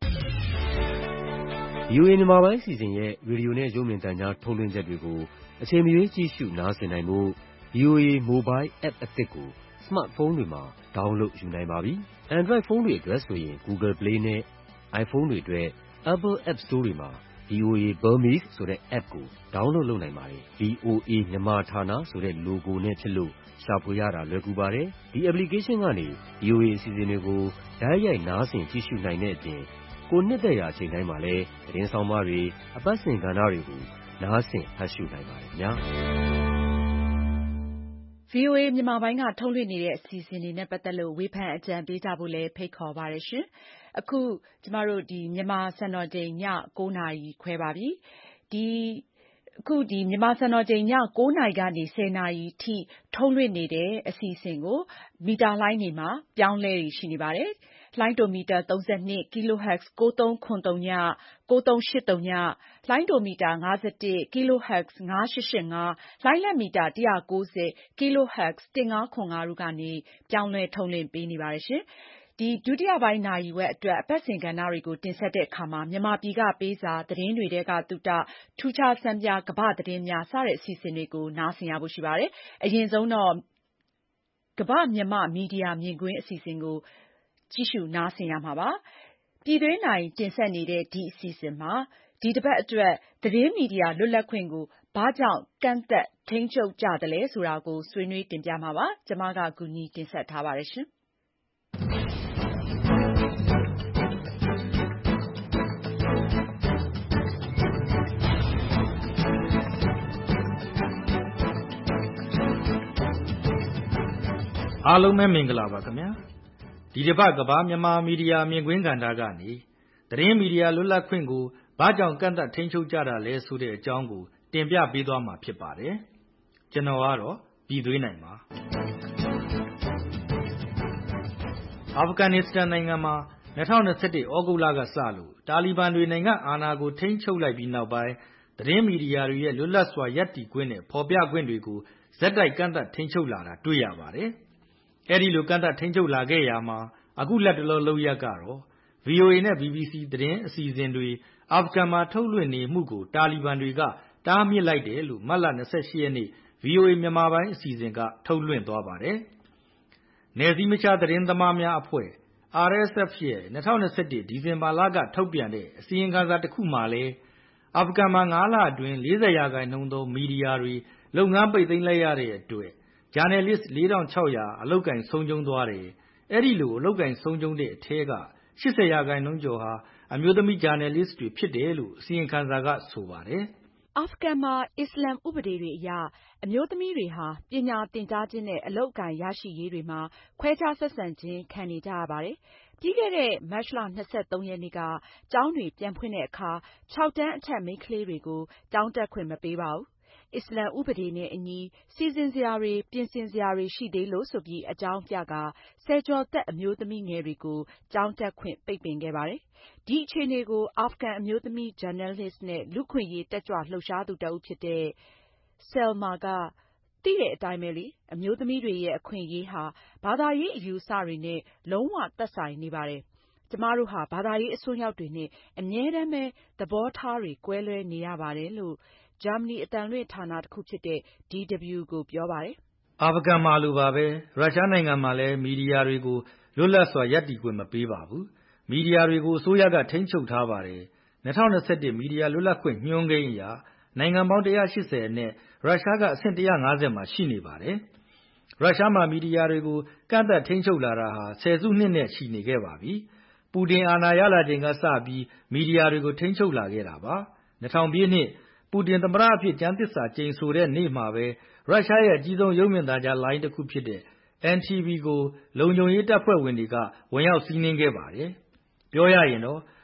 ဗွီအိုအေ မြန်မာပိုင်းစီစဉ်ရဲ့ရေဒီယိုနဲ့ရုပ်မြင်သံကြားထုတ်လွှင့်ချက်တွေကိုအချိန်မရွေးကြည့်ရှုနားဆင်နိုင်ဖို့ ဗွီအိုအေ Mobile App အသစ်ကိုစမတ်ဖုန်းတွေမှာ download ယူနိုင်ပါပြီ။ Android ဖုန်းတွေအတွက်ဆိုရင် Google Play နဲ့ iPhone တွေအတွက် Apple App Store တွေမှာ ဗွီအိုအေ Burmese ဆိုတဲ့ app ကို download လုပ်နိုင်ပါတယ်။ ဗွီအိုအေ မြန်မာဌာနဆိုတဲ့ logo နဲ့ဖြစ်လို့ရှာဖွေရတာလွယ်ကူပါတယ်။ဒီ application ကနေ ဗွီအိုအေအစီအစဉ်တွေကိုတိုက်ရိုက်နားဆင်ကြည့်ရှုနိုင်တဲ့အပြင်ကိုနှစ်သက်ရာအချိန်တိုင်းမှာလည်းသတင်းဆောင်မတွေအပတ်စဉ်ကဏ္ဍတွေကိုနားဆင်ဖတ်ရှုနိုင်ပါတယ်ခင်ဗျာ။ဗွီအိုအေမြန်မာပိုင်းကထုတ်လွှင့်နေတဲ့အစီအစဉ်တွေနဲ့ပတ်သက်လို့ဝေဖန်အကြံပေးကြဖို့လည်းဖိတ်ခေါ်ပါတယ်ရှင်။အခုကျမတို့ဒီမြန်မာစံတော်ချိန်ညကိုးနာရီခွဲပါပြီ။ဒီအခုဒီမြန်မာစံတော်ချိန်ညကိုးနာရီကနေဆယ်နာရီထိထုတ်လွှင့်နေတဲ့အစီအစဉ်ကိုမီတာလိုင်းတွေမှာပြောင်းလဲရှိနေပါတယ်။လိုင်းတိုမီတာသုံးဆယ့်နှစ် kilohertz ကိုးသုံးခွန်သုံး ကိုးသုံးရှစ်သုံး လိုင်းတိုမီတာငါးဆယ့်တစ် kilohertz ငါးရှစ်ရှစ်ငါး လိုင်းလက်မီတာတစ်ရာကိုးဆယ် kilohertz တစ်ငါးခွန်ငါးတို့ကနေပြောင်းလဲထုတ်လွှင့်ပေးနေပါတယ်ရှင်။ဒီဒုတိယပိုင်းနာရီဝက်အတွက်အပတ်စဉ်ကဏ္ဍတွေကိုတင်ဆက်တဲ့အခါမှာမြန်မာပြည်ကပေးစာသတင်းတွေထဲကသုတထူးခြားစံပြကမ္ဘာသတင်းများစတဲ့အစီအစဉ်တွေကိုနားဆင်ရဖို့ရှိပါတယ်။အရင်ဆုံးတော့ကမ္ဘာမြန်မာမီဒီယာမြင်ကွင်းအစီအစဉ်ကိုကြည့်ရှုနားဆင်ရမှာပါ။ပြည်တွင်းနိုင်တင်ဆက်နေတဲ့ဒီအစီအစဉ်မှာဒီတစ်ပတ်အတွက်သတင်းမီဒီယာလွတ်လပ်ခွင့်ကိုဘာကြောင့်ကန့်သတ်ထိန်းချုပ်ကြသလဲဆိုတာကိုဆွေးနွေးတင်ပြမှာပါ။ကျွန်မကကူညီတင်ဆက်ထားပါတယ်ရှင်။အားလုံးပဲမင်္ဂလာပါခင်ဗျာဒီတစ်ပတ်ကမ္ဘာမြန်မာမီဒီယာမြင်ကွင်းကဏ္ဍကနေသတင်းမီဒီယာလွတ်လပ်ခွင့်ကိုဘာကြောင့်ကန့်သတ်ထိန်းချုပ်ကြတာလဲဆိုတဲ့အကြောင်းကိုတင်ပြပေးသွားမှာဖြစ်ပါတယ်ကျွန်တော်ကတော့ပြည်သွေးနိုင်ပါအာဖဂန်နစ္စတန်နိုင်ငံမှာ၂၀၂၁ သြဂုတ်လကစလို့တာလီဘန်တွေနိုင်ငံအာဏာကိုထိန်းချုပ်လိုက်ပြီးနောက်ပိုင်းသတင်းမီဒီယာတွေရဲ့လွတ်လပ်စွာရပ်တည်ခွင့်နဲ့ဖော်ပြခွင့်တွေကိုဇက်တိုက်ကန့်သတ်ထိန်းချုပ်လာတာတွေ့ရပါတယ်အဲဒီလိုကန့်သတ်ထိန်းချုပ်လာခဲ့ရမှာအခုလက်တလောလုပ်ရက်ကတော့ ဗွီအိုအေနဲ့ ဘီဘီစီသတင်းအစီအစဉ်တွေအာဖဂန်မှာထုတ်လွှင့်နေမှုကိုတာလီဘန်တွေကတားမြစ်လိုက်တယ်လို့မတ်လ၂၈ရက်နေ့ ဗွီအိုအေမြန်မာပိုင်းအစီအစဉ်ကထုတ်လွှင့်သွားပါတယ်။နယ်စည်းမခြားသတင်းသမားများအဖွဲ့ အာရ်အက်စ်အက်ဖ် ရဲ့၂၀၂၁ ဒီဇင်ဘာလကထုတ်ပြန်တဲ့အစီရင်ခံစာတစ်ခုမှာလည်းအာဖဂန်မှာငါးလအတွင်း၄၀ရာခိုင်နှုန်းသောမီဒီယာတွေလုပ်ငန်းပိတ်သိမ်းလိုက်ရတဲ့အတွက်ဂျာနယ်လစ်လေးထောင်ခြောက်ရာအလုပ်ကိုင်ဆုံးရှုံးသွားတယ်။အဲဒီလိုအလုပ်ကိုင်ဆုံးရှုံးတဲ့အထဲက၈၀ရာခိုင်နှုန်းကျော်ဟာအမျိုးသမီးဂျာနယ်လစ်တွေဖြစ်တယ်လို့အစီရင်ခံစာကဆိုပါတယ်။အာဖဂန်မှာအစ္စလာမ်ဥပဒေတွေအရအမျိုးသမီးတွေဟာပညာသင်ကြားခြင်းနဲ့အလုပ်အကိုင်ရရှိရေးတွေမှာခွဲခြားဆက်ဆံခြင်းခံနေကြရပါတယ်။ပြီးခဲ့တဲ့မတ်လ၂၃ရက်နေ့ကကျောင်းတွေပြန်ဖွင့်တဲ့အခါခြောက်တန်းအထက်မိန်းကလေးတွေကိုကျောင်းတက်ခွင့်မပေးပါဘူး။အစ္စလာမ်ဥပဒေနဲ့အညီစီစဉ်စရာတွေပြင်ဆင်စရာတွေရှိသေးလို့ဆိုပြီးအကြောင်းပြကာဆယ်ကျော်သက်အမျိုးသမီးငယ်တွေကိုကျောင်းတက်ခွင့်ပိတ်ပင်ခဲ့ပါတယ်။ဒီအခြေအနေကိုအာဖဂန်အမျိုးသမီးဂျာနယ်လစ်နဲ့လူ့အခွင့်အရေးတက်ကြွလှုပ်ရှားသူတဦးဖြစ်တဲ့ဆယ်လ်မာကသိတဲ့အတိုင်းပဲလေအမျိုးသမီးတွေရဲ့အခွင့်အရေးဟာဘာသာရေးအယူအဆတွေနဲ့လုံးဝသက်ဆိုင်နေပါတယ်။ကျမတို့ဟာဘာသာရေးအစွန်းရောက်တွေနဲ့အမြဲတမ်းပဲသဘောထားတွေကွဲလွဲနေရပါတယ်လို့ဂျာမနီအသံလွှင့်ဌာနတစ်ခုဖြစ်တဲ့ ဒီဒဗလျူ ကိုပြောပါတယ်။အာဖဂန်မှာလိုပါပဲရုရှားနိုင်ငံမှာလည်းမီဒီယာတွေကိုလွတ်လပ်စွာရပ်တည်ခွင့်မပေးပါဘူး။မီဒီယာတွေကိုအစိုးရကထိန်းချုပ်ထားပါတယ်။၂၀၂၁မီဒီယာလွတ်လပ်ခွင့်ညွှန်းကိန်းအရနိုင်ငံပေါင်းတစ်ရာရှစ်ဆယ်အနက်ရုရှားကအဆင့်တစ်ရာငါးဆယ်မှာရှိနေပါတယ်။ရုရှားမှာမီဒီယာတွေကိုကန့်သတ်ထိန်းချုပ်လာတာဟာဆယ်စုနှစ်နဲ့ရှိနေခဲ့ပါပြီ။ပူတင်အာဏာရလာချိန်ကစပြီးမီဒီယာတွေကိုထိန်းချုပ်လာခဲ့တာပါ။၂၀၀၀ပြည့်နှစ်ပူတင်သမ္မတအဖြစ်ကျမ်းသစ္စာကျိန်ဆိုတဲ့နေ့မှာပဲရုရှားရဲ့အကြီးဆုံးရုပ်မြင်သံကြားလိုင်းတစ်ခုဖြစ်တဲ့ အန် တီ ဗီ ကိုလုံခြုံရေးတပ်ဖွဲ့ဝင်တွေကဝင်ရောက်စီးနင်းခဲ့ပါတယ်။ပြောရရင်တော့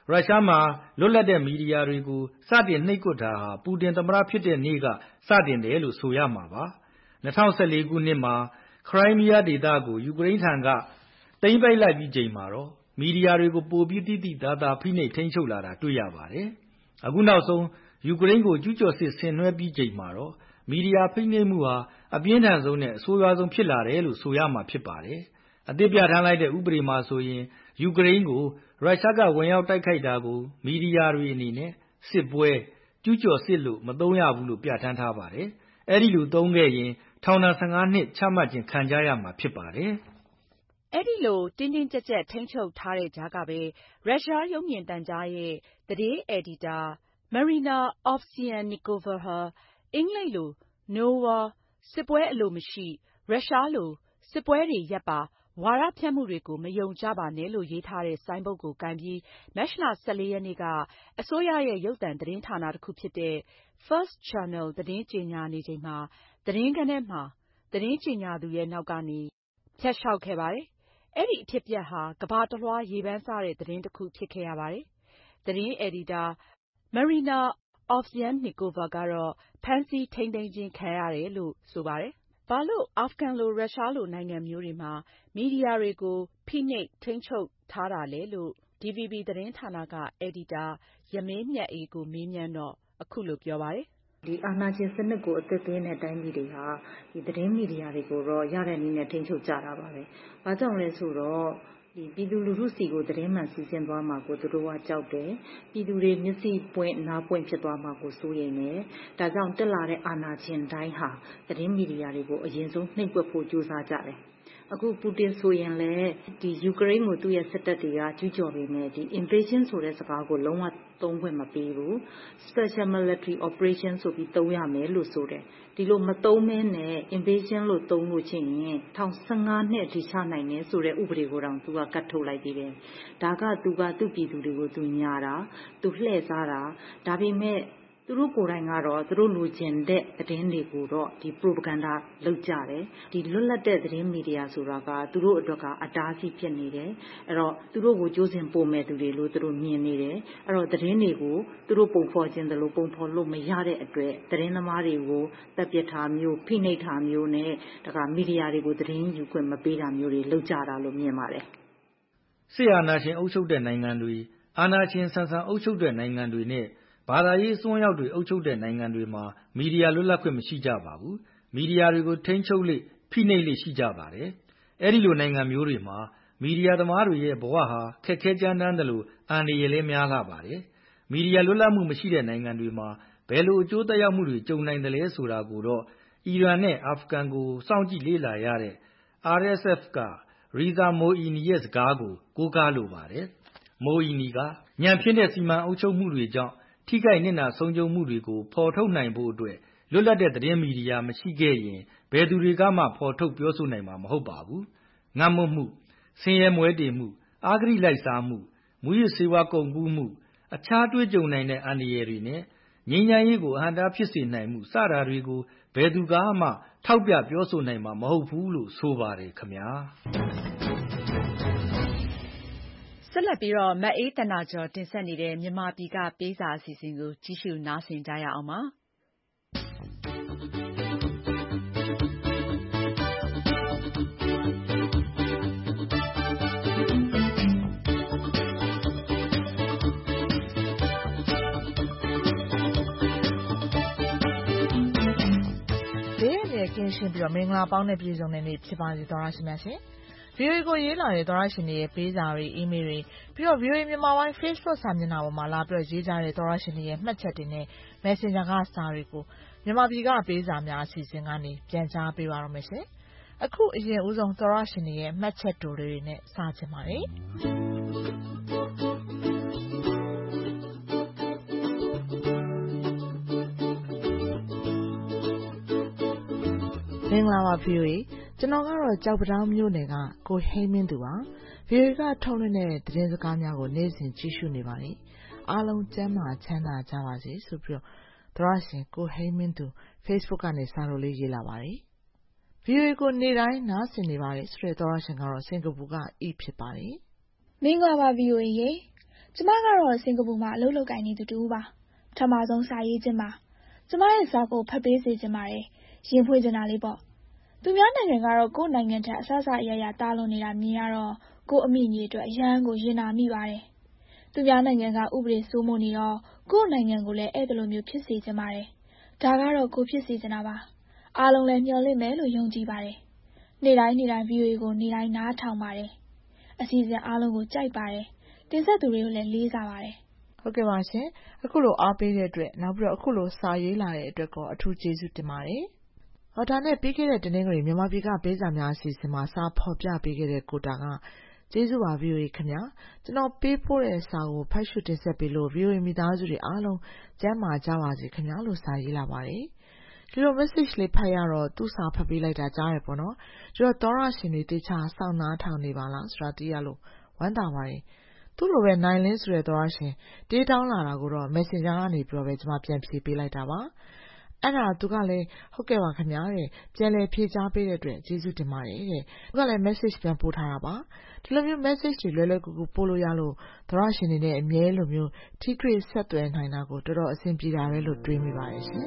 ရုရှားမှာလွတ်လပ်တဲ့မီဒီယာတွေကိုစတင်နှိပ်ကွပ်တာဟာပူတင်သမ္မတဖြစ်တဲ့နေ့ကစတင်တယ်လို့ဆိုရမှာပါ၂၀၁၄ခုနှစ်မှာခရိုင်းမီးယားဒေသကိုယူကရိန်းထံကသိမ်းပိုက်လိုက်ပြီးချိန်မှာတော့မီဒီယာတွေကိုပိုပြီးတိတိသာသာဖိနှိပ်ထိန်းချုပ်လာတာတွေ့ရပါတယ်အခုနောက်ဆုံးယူကရိန်းကိုကျူးကျော်စစ်ဆင်နွှဲပြီးချိန်မှာတော့မီဒီယာဖိနှိပ်မှုဟာအပြင်းထန်ဆုံးနဲ့အဆိုးရွားဆုံးဖြစ်လာတယ်လို့ဆိုရမှာဖြစ်ပါတယ်အသစ်ပြဋ္ဌာန်းလိုက်တဲ့ဥပဒေမှာဆိုရင်ယူကရိန်းကိုရုရှားကဝင်ရောက်တိုက်ခိုက်တာကိုမီဒီယာတွေအနေနဲ့စစ်ပွဲကျူးကျော်စစ်လို့မသုံးရဘူးလို့ပြဋ္ဌာန်းထားပါတယ်အဲဒီလိုသုံးခဲ့ရင်ထောင်ဒဏ်၁၅နှစ်ချမှတ်ခြင်းခံကြရမှာဖြစ်ပါတယ်အဲဒီလိုတင်းတင်းကြပ်ကြပ်ထိန်းချုပ်ထားတဲ့ကြားကပဲရုရှားရုပ်မြင်သံကြားရဲ့သတင်းအယ်ဒီတာ Marina Ovsyannikova ဟာအင်္ဂလိပ်လို Nova စစ်ပွဲအလိုမရှိရုရှားလိုစစ်ပွဲတွေရပ်ပါဝါဒဖြန့်မှုတွေကိုမယုံကြပါနဲ့လို့ရေးထားတဲ့ဆိုင်းဘုတ်ကိုကိုင်ပြီးမတ်လ၁၄ရက်နေ့ကအစိုးရရဲ့ရုပ်သံသတင်းဌာနတစ်ခုဖြစ်တဲ့ First Channel သတင်းကြေညာနေချိန်မှာသတင်းခန်းထဲမှာသတင်းကြေညာသူရဲ့နောက်ကနေဖြတ်လျှောက်ခဲ့ပါတယ်။အဲဒီအဖြစ်အပျက်ဟာကမ္ဘာတစ်လွှားရေပန်းစားတဲ့သတင်းတစ်ခုဖြစ်ခဲ့ရပါတယ်။သတင်းအယ်ဒီတာ Marina Ovsyannikova ကတော့ဖမ်းဆီးထိန်းသိမ်းခြင်းခံရတယ်လို့ဆိုပါတယ်။ဘာလို့အာဖဂန်လိုရုရှားလိုနိုင်ငံမျိုးတွေမှာမီဒီယာတွေကိုဖိနှိပ်ထိန်းချုပ်ထားတာလဲလို့ ဒီ ဗီ ဘီ သတင်းဌာနကအယ်ဒီတာရမင်းမြတ်အေးကိုမေးမြန်းတော့အခုလိုပြောပါတယ်။ဒီအာဏာရှင်စနစ်ကိုအသက်သွင်းတဲ့တိုင်းပြည်တွေဟာဒီသတင်းမီဒီယာတွေကိုတော့ရတဲ့နည်းနဲ့ထိန်းချုပ်ကြတာပါပဲ။ဘာကြောင့်လဲဆိုတော့ဒီပြည်သူလူထုစီကိုသတင်းမှန်စီစဉ်သွားမှာကိုသူတို့ကကြောက်တယ်။ပြည်သူတွေမျက်စိပွင့်နားပွင့်ဖြစ်သွားမှာကိုစိုးရိမ်တယ်။ဒါကြောင့်တက်လာတဲ့အာဏာရှင်တိုင်းဟာသတင်းမီဒီယာတွေကိုအရင်ဆုံးနှိပ်ကွပ်ဖို့ကြိုးစားကြတယ်။အခုပူတင်ဆိုရင်လည်းဒီယူကရိန်းကိုသူ့ရဲ့စစ်တပ်တွေကကျူးကျော်ပေမဲ့ဒီ invasion ဆိုတဲ့စကားကိုလုံးဝသုံးခွင့်မပေးဘူး special military operation ဆိုပြီးသုံးရမယ်လို့ဆိုတယ်ဒီလိုမသုံးမဲနဲ့ invasion လို့သုံးလို့ချင်းရင်ထောင်၁၅နှစ်ထိချနိုင်တယ်ဆိုတဲ့ဥပဒေကိုတောင်သူကကတ်ထုတ်လိုက်သေးတယ်ဒါကသူကသူ့ပြည်သူတွေကိုသူညာတာသူလှည့်စားတာဒါပေမဲ့သူတို့ကိုယ်တိုင်ကတော့သူတို့လိုချင်တဲ့သတင်းတွေကိုတော့ဒီ propaganda လုပ်ကြတယ်ဒီလွတ်လပ်တဲ့သတင်းမီဒီယာဆိုတာကသူတို့အတွက်ကအတားအဆီးဖြစ်နေတယ်အဲ့တော့သူတို့ကိုကြိုးစင်ပို့မဲ့သူတွေလို့သူတို့မြင်နေတယ်အဲ့တော့သတင်းတွေကိုသူတို့ပုံဖော်ခြင်းတယ်လို့ပုံဖော်လို့မရတဲ့အတွက်သတင်းသမားတွေကိုတပ်ပစ်ထားမျိုးဖိနှိပ်ထားမျိုးနဲ့ဒါကမီဒီယာတွေကိုသတင်းယူခွင့်မပေးတာမျိုးတွေလုပ်ကြတာလို့မြင်ပါတယ်စစ်အာဏာရှင်အုပ်ချုပ်တဲ့နိုင်ငံတွေအာဏာရှင်ဆန်ဆန်အုပ်ချုပ်တဲ့နိုင်ငံတွေနဲ့ဘာသာရေးအစွန်းရောက်တွေအုပ်ချုပ်တဲ့နိုင်ငံတွေမှာမီဒီယာလွတ်လပ်ခွင့်မရှိကြပါဘူးမီဒီယာတွေကိုထိန်းချုပ်လေဖိနှိပ်လေရှိကြပါတယ်အဲဒီလိုနိုင်ငံမျိုးတွေမှာမီဒီယာသမားတွေရဲ့ဘဝဟာခက်ခဲကြမ်းတမ်းတယ်လို့အန္တရာယ်လည်းများလာပါတယ်မီဒီယာလွတ်လပ်မှုမရှိတဲ့နိုင်ငံတွေမှာဘယ်လိုအကျိုးသက်ရောက်မှုတွေကြုံနိုင်တယ်လဲဆိုတာကိုတော့အီရန်နဲ့အာဖဂန်ကိုစောင့်ကြည့်လေ့လာရတဲ့ အာရ် အက်စ် အက်ဖ် ကရီဇာမိုအီနီရဲ့စကားကိုကိုးကားလိုပါတယ်မိုအီနီကညံဖြစ်တဲ့စီမံအုပ်ချုပ်မှုတွေကြောင့်ထိခိုက်နစ်နာဆုံးရှုံးမှုတွေကိုဖော်ထုတ်နိုင်ဖို့အတွက်လွတ်လပ်တဲ့သတင်းမီဒီယာမရှိခဲ့ရင်ဘယ်သူတွေကမှဖော်ထုတ်ပြောဆိုနိုင်မှာမဟုတ်ပါဘူးငတ်မွတ်မှုဆင်းရဲမွဲတေမှုအာဂရိလိုက်စားမှုမူရစ်ဆေးဝါးကုန်ကူးမှုအခြားတွေ့ကြုံနိုင်တဲ့အန္တရာယ်တွေနဲ့ငြိမ်းချမ်းရေးကိုအဟန့်အတားဖြစ်စေနိုင်မှုစတာတွေကိုဘယ်သူကမှထောက်ပြပြောဆိုနိုင်မှာမဟုတ်ဘူးလို့ဆိုပါတယ်ခင်ဗျာဆက်လက်ပြီးတော့မအေးတနာကျော်တင်ဆက်နေတဲ့မြန်မာပြည်ကပေးစာအစီအစဉ်ကိုကြည့်ရှုနားဆင်ကြရအောင်ပါ။ဘေးရန်တွေကင်းရှင်းပြီးတော့မင်္ဂလာပေါင်းနဲ့ပြည့်စုံတဲ့နေ့ဖြစ်ပါစေသောရရှိမြတ်ရှင်။ဗီအိုအေကိုရေးလာတဲ့သောရရှင်တွေရဲ့ပေးစာတွေအီးမေးလ်တွေပြီးတော့ ဗီအိုအေမြန်မာပိုင်း Facebook စာမျက်နှာပေါ်မှာလာပြီးတော့ရေးကြတဲ့သောရရှင်တွေရဲ့မှတ်ချက်တွေနဲ့ Messenger ကစာတွေကိုမြန်မာပြည်ကပေးစာများအစီအစဉ်ကနေပြန်ကြားပေးပါတော့မယ်ရှင်။အခုအရင်ဦးဆုံးသောရရှင်တွေရဲ့မှတ်ချက်တိုတွေနဲ့စချင်ပါတယ်။မင်္ဂလာပါ ဗီအိုအေကျွန်တော်ကတော့ကြောက်ပတောင်းမြို့နယ်ကကိုဟိမင်းသူပါ ဗီအိုအေကထုတ်လွှင့်တဲ့သတင်းစကားများကိုနေ့စဉ်ကြည့်ရှုနေပါတယ်အားလုံးကျန်းမာချမ်းသာကြပါစေဆိုပြီးတော့သရရှင်ကိုဟိမင်းသူ Facebook ကနေစာလို့လေးရေးလာပါတယ်ဗီအိုအေကိုနေ့တိုင်းနားဆင်နေပါတယ်ဆိုတဲ့သရရှင်ကတော့စင်ကာပူကအီဖြစ်ပါတယ်မင်္ဂလာပါ ဗီအိုအေရေကျမကတော့စင်ကာပူမှာအလုပ်လုပ်ကိုင်နေသူတူပါပထမဆုံးစာရေးခြင်းပါကျမရဲ့စာကိုဖတ်ပေးစေချင်ပါတယ်ရင်ဖွင့်ချင်တာလေးပေါ့သူများနိုင်ငံကတော့ကိုယ့်နိုင်ငံထက်အဆအဆအရရတားလွန်နေတာမြင်ရတော့ကိုယ့်အမိညီအတွက်အရန်ကိုရင်နာမိပါတယ်သူများနိုင်ငံကဥပဒေစိုးမိုးနေတော့ကိုယ့်နိုင်ငံကိုလည်းအဲ့လိုမျိုးဖြစ်စေချင်ပါတယ်ဒါကတော့ကိုဖြစ်စေချင်တာပါအားလုံးလည်းမျှော်လင့်မယ်လို့ယုံကြည်ပါတယ်နေ့တိုင်းနေ့တိုင်း ဗီအိုအေ ကိုနေ့တိုင်းနားထောင်ပါတယ်အစီအစဉ်အားလုံးကိုကြိုက်ပါတယ်တင်ဆက်သူတွေကိုလည်းလေးစားပါတယ်ဟုတ်ကဲ့ပါရှင်အခုလိုအားပေးတဲ့အတွက်နောက်ပြီးတော့အခုလိုစာရေးလာတဲ့အတွက်ကောအထူးကျေးဇူးတင်ပါတယ်ဟောဒါနဲ့ပြီးခဲ့တဲ့တနင်္ဂနွေမြန်မာပြည်ကပေးစာများအစီအစဉ်မှာစာဖော်ပြပေးခဲ့တဲ့ကိုတာကကျေးဇူးပါ ဗီအိုအေ ခင်ဗျာကျွန်တော်ပေးပို့တဲ့စာကိုဖတ်ရှုတင်ဆက်ပေးလို့ ဗီအိုအေ မိသားစုတွေအားလုံးကျန်းမာကြပါစေခင်ဗျာလို့စာရေးလာပါတယ်ဒီလို message လေးဖတ်ရတော့သူ့စာဖတ်ပေးလိုက်တာကြားရပေါ့နော်ဒီတော့သောရရှင်တွေတေချာစောင့်နားထောင်နေပါလားဆိုတာသိရလို့ဝမ်းသာပါတယ်သူ့လိုပဲနိုင်လင်းဆိုတဲ့သောရရှင်တေးတောင်းလာတာကိုတော့ Messenger ကနေပြီးတော့ပဲကျွန်မပြန်ဖြေပေးလိုက်တာပါအဲ့ဒါသူကလည်းဟုတ်ကဲ့ပါခင်ဗျာတဲ့ပြန်လည်ဖြေကြားပေးတဲ့အတွက်ကျေးဇူးတင်ပါတယ်တဲ့သူကလည်း message ပြန်ပို့ထားတာပါဒီလိုမျိုး message တွေလွယ်လွယ်ကူကူပို့လို့ရလို့သောရရှင်တွေနဲ့အမြဲလိုမျိုးထိတွေ့ဆက်သွယ်နိုင်တာကိုတော်တော်အဆင်ပြေတာပဲလို့တွေးမိပါတယ်ရှင်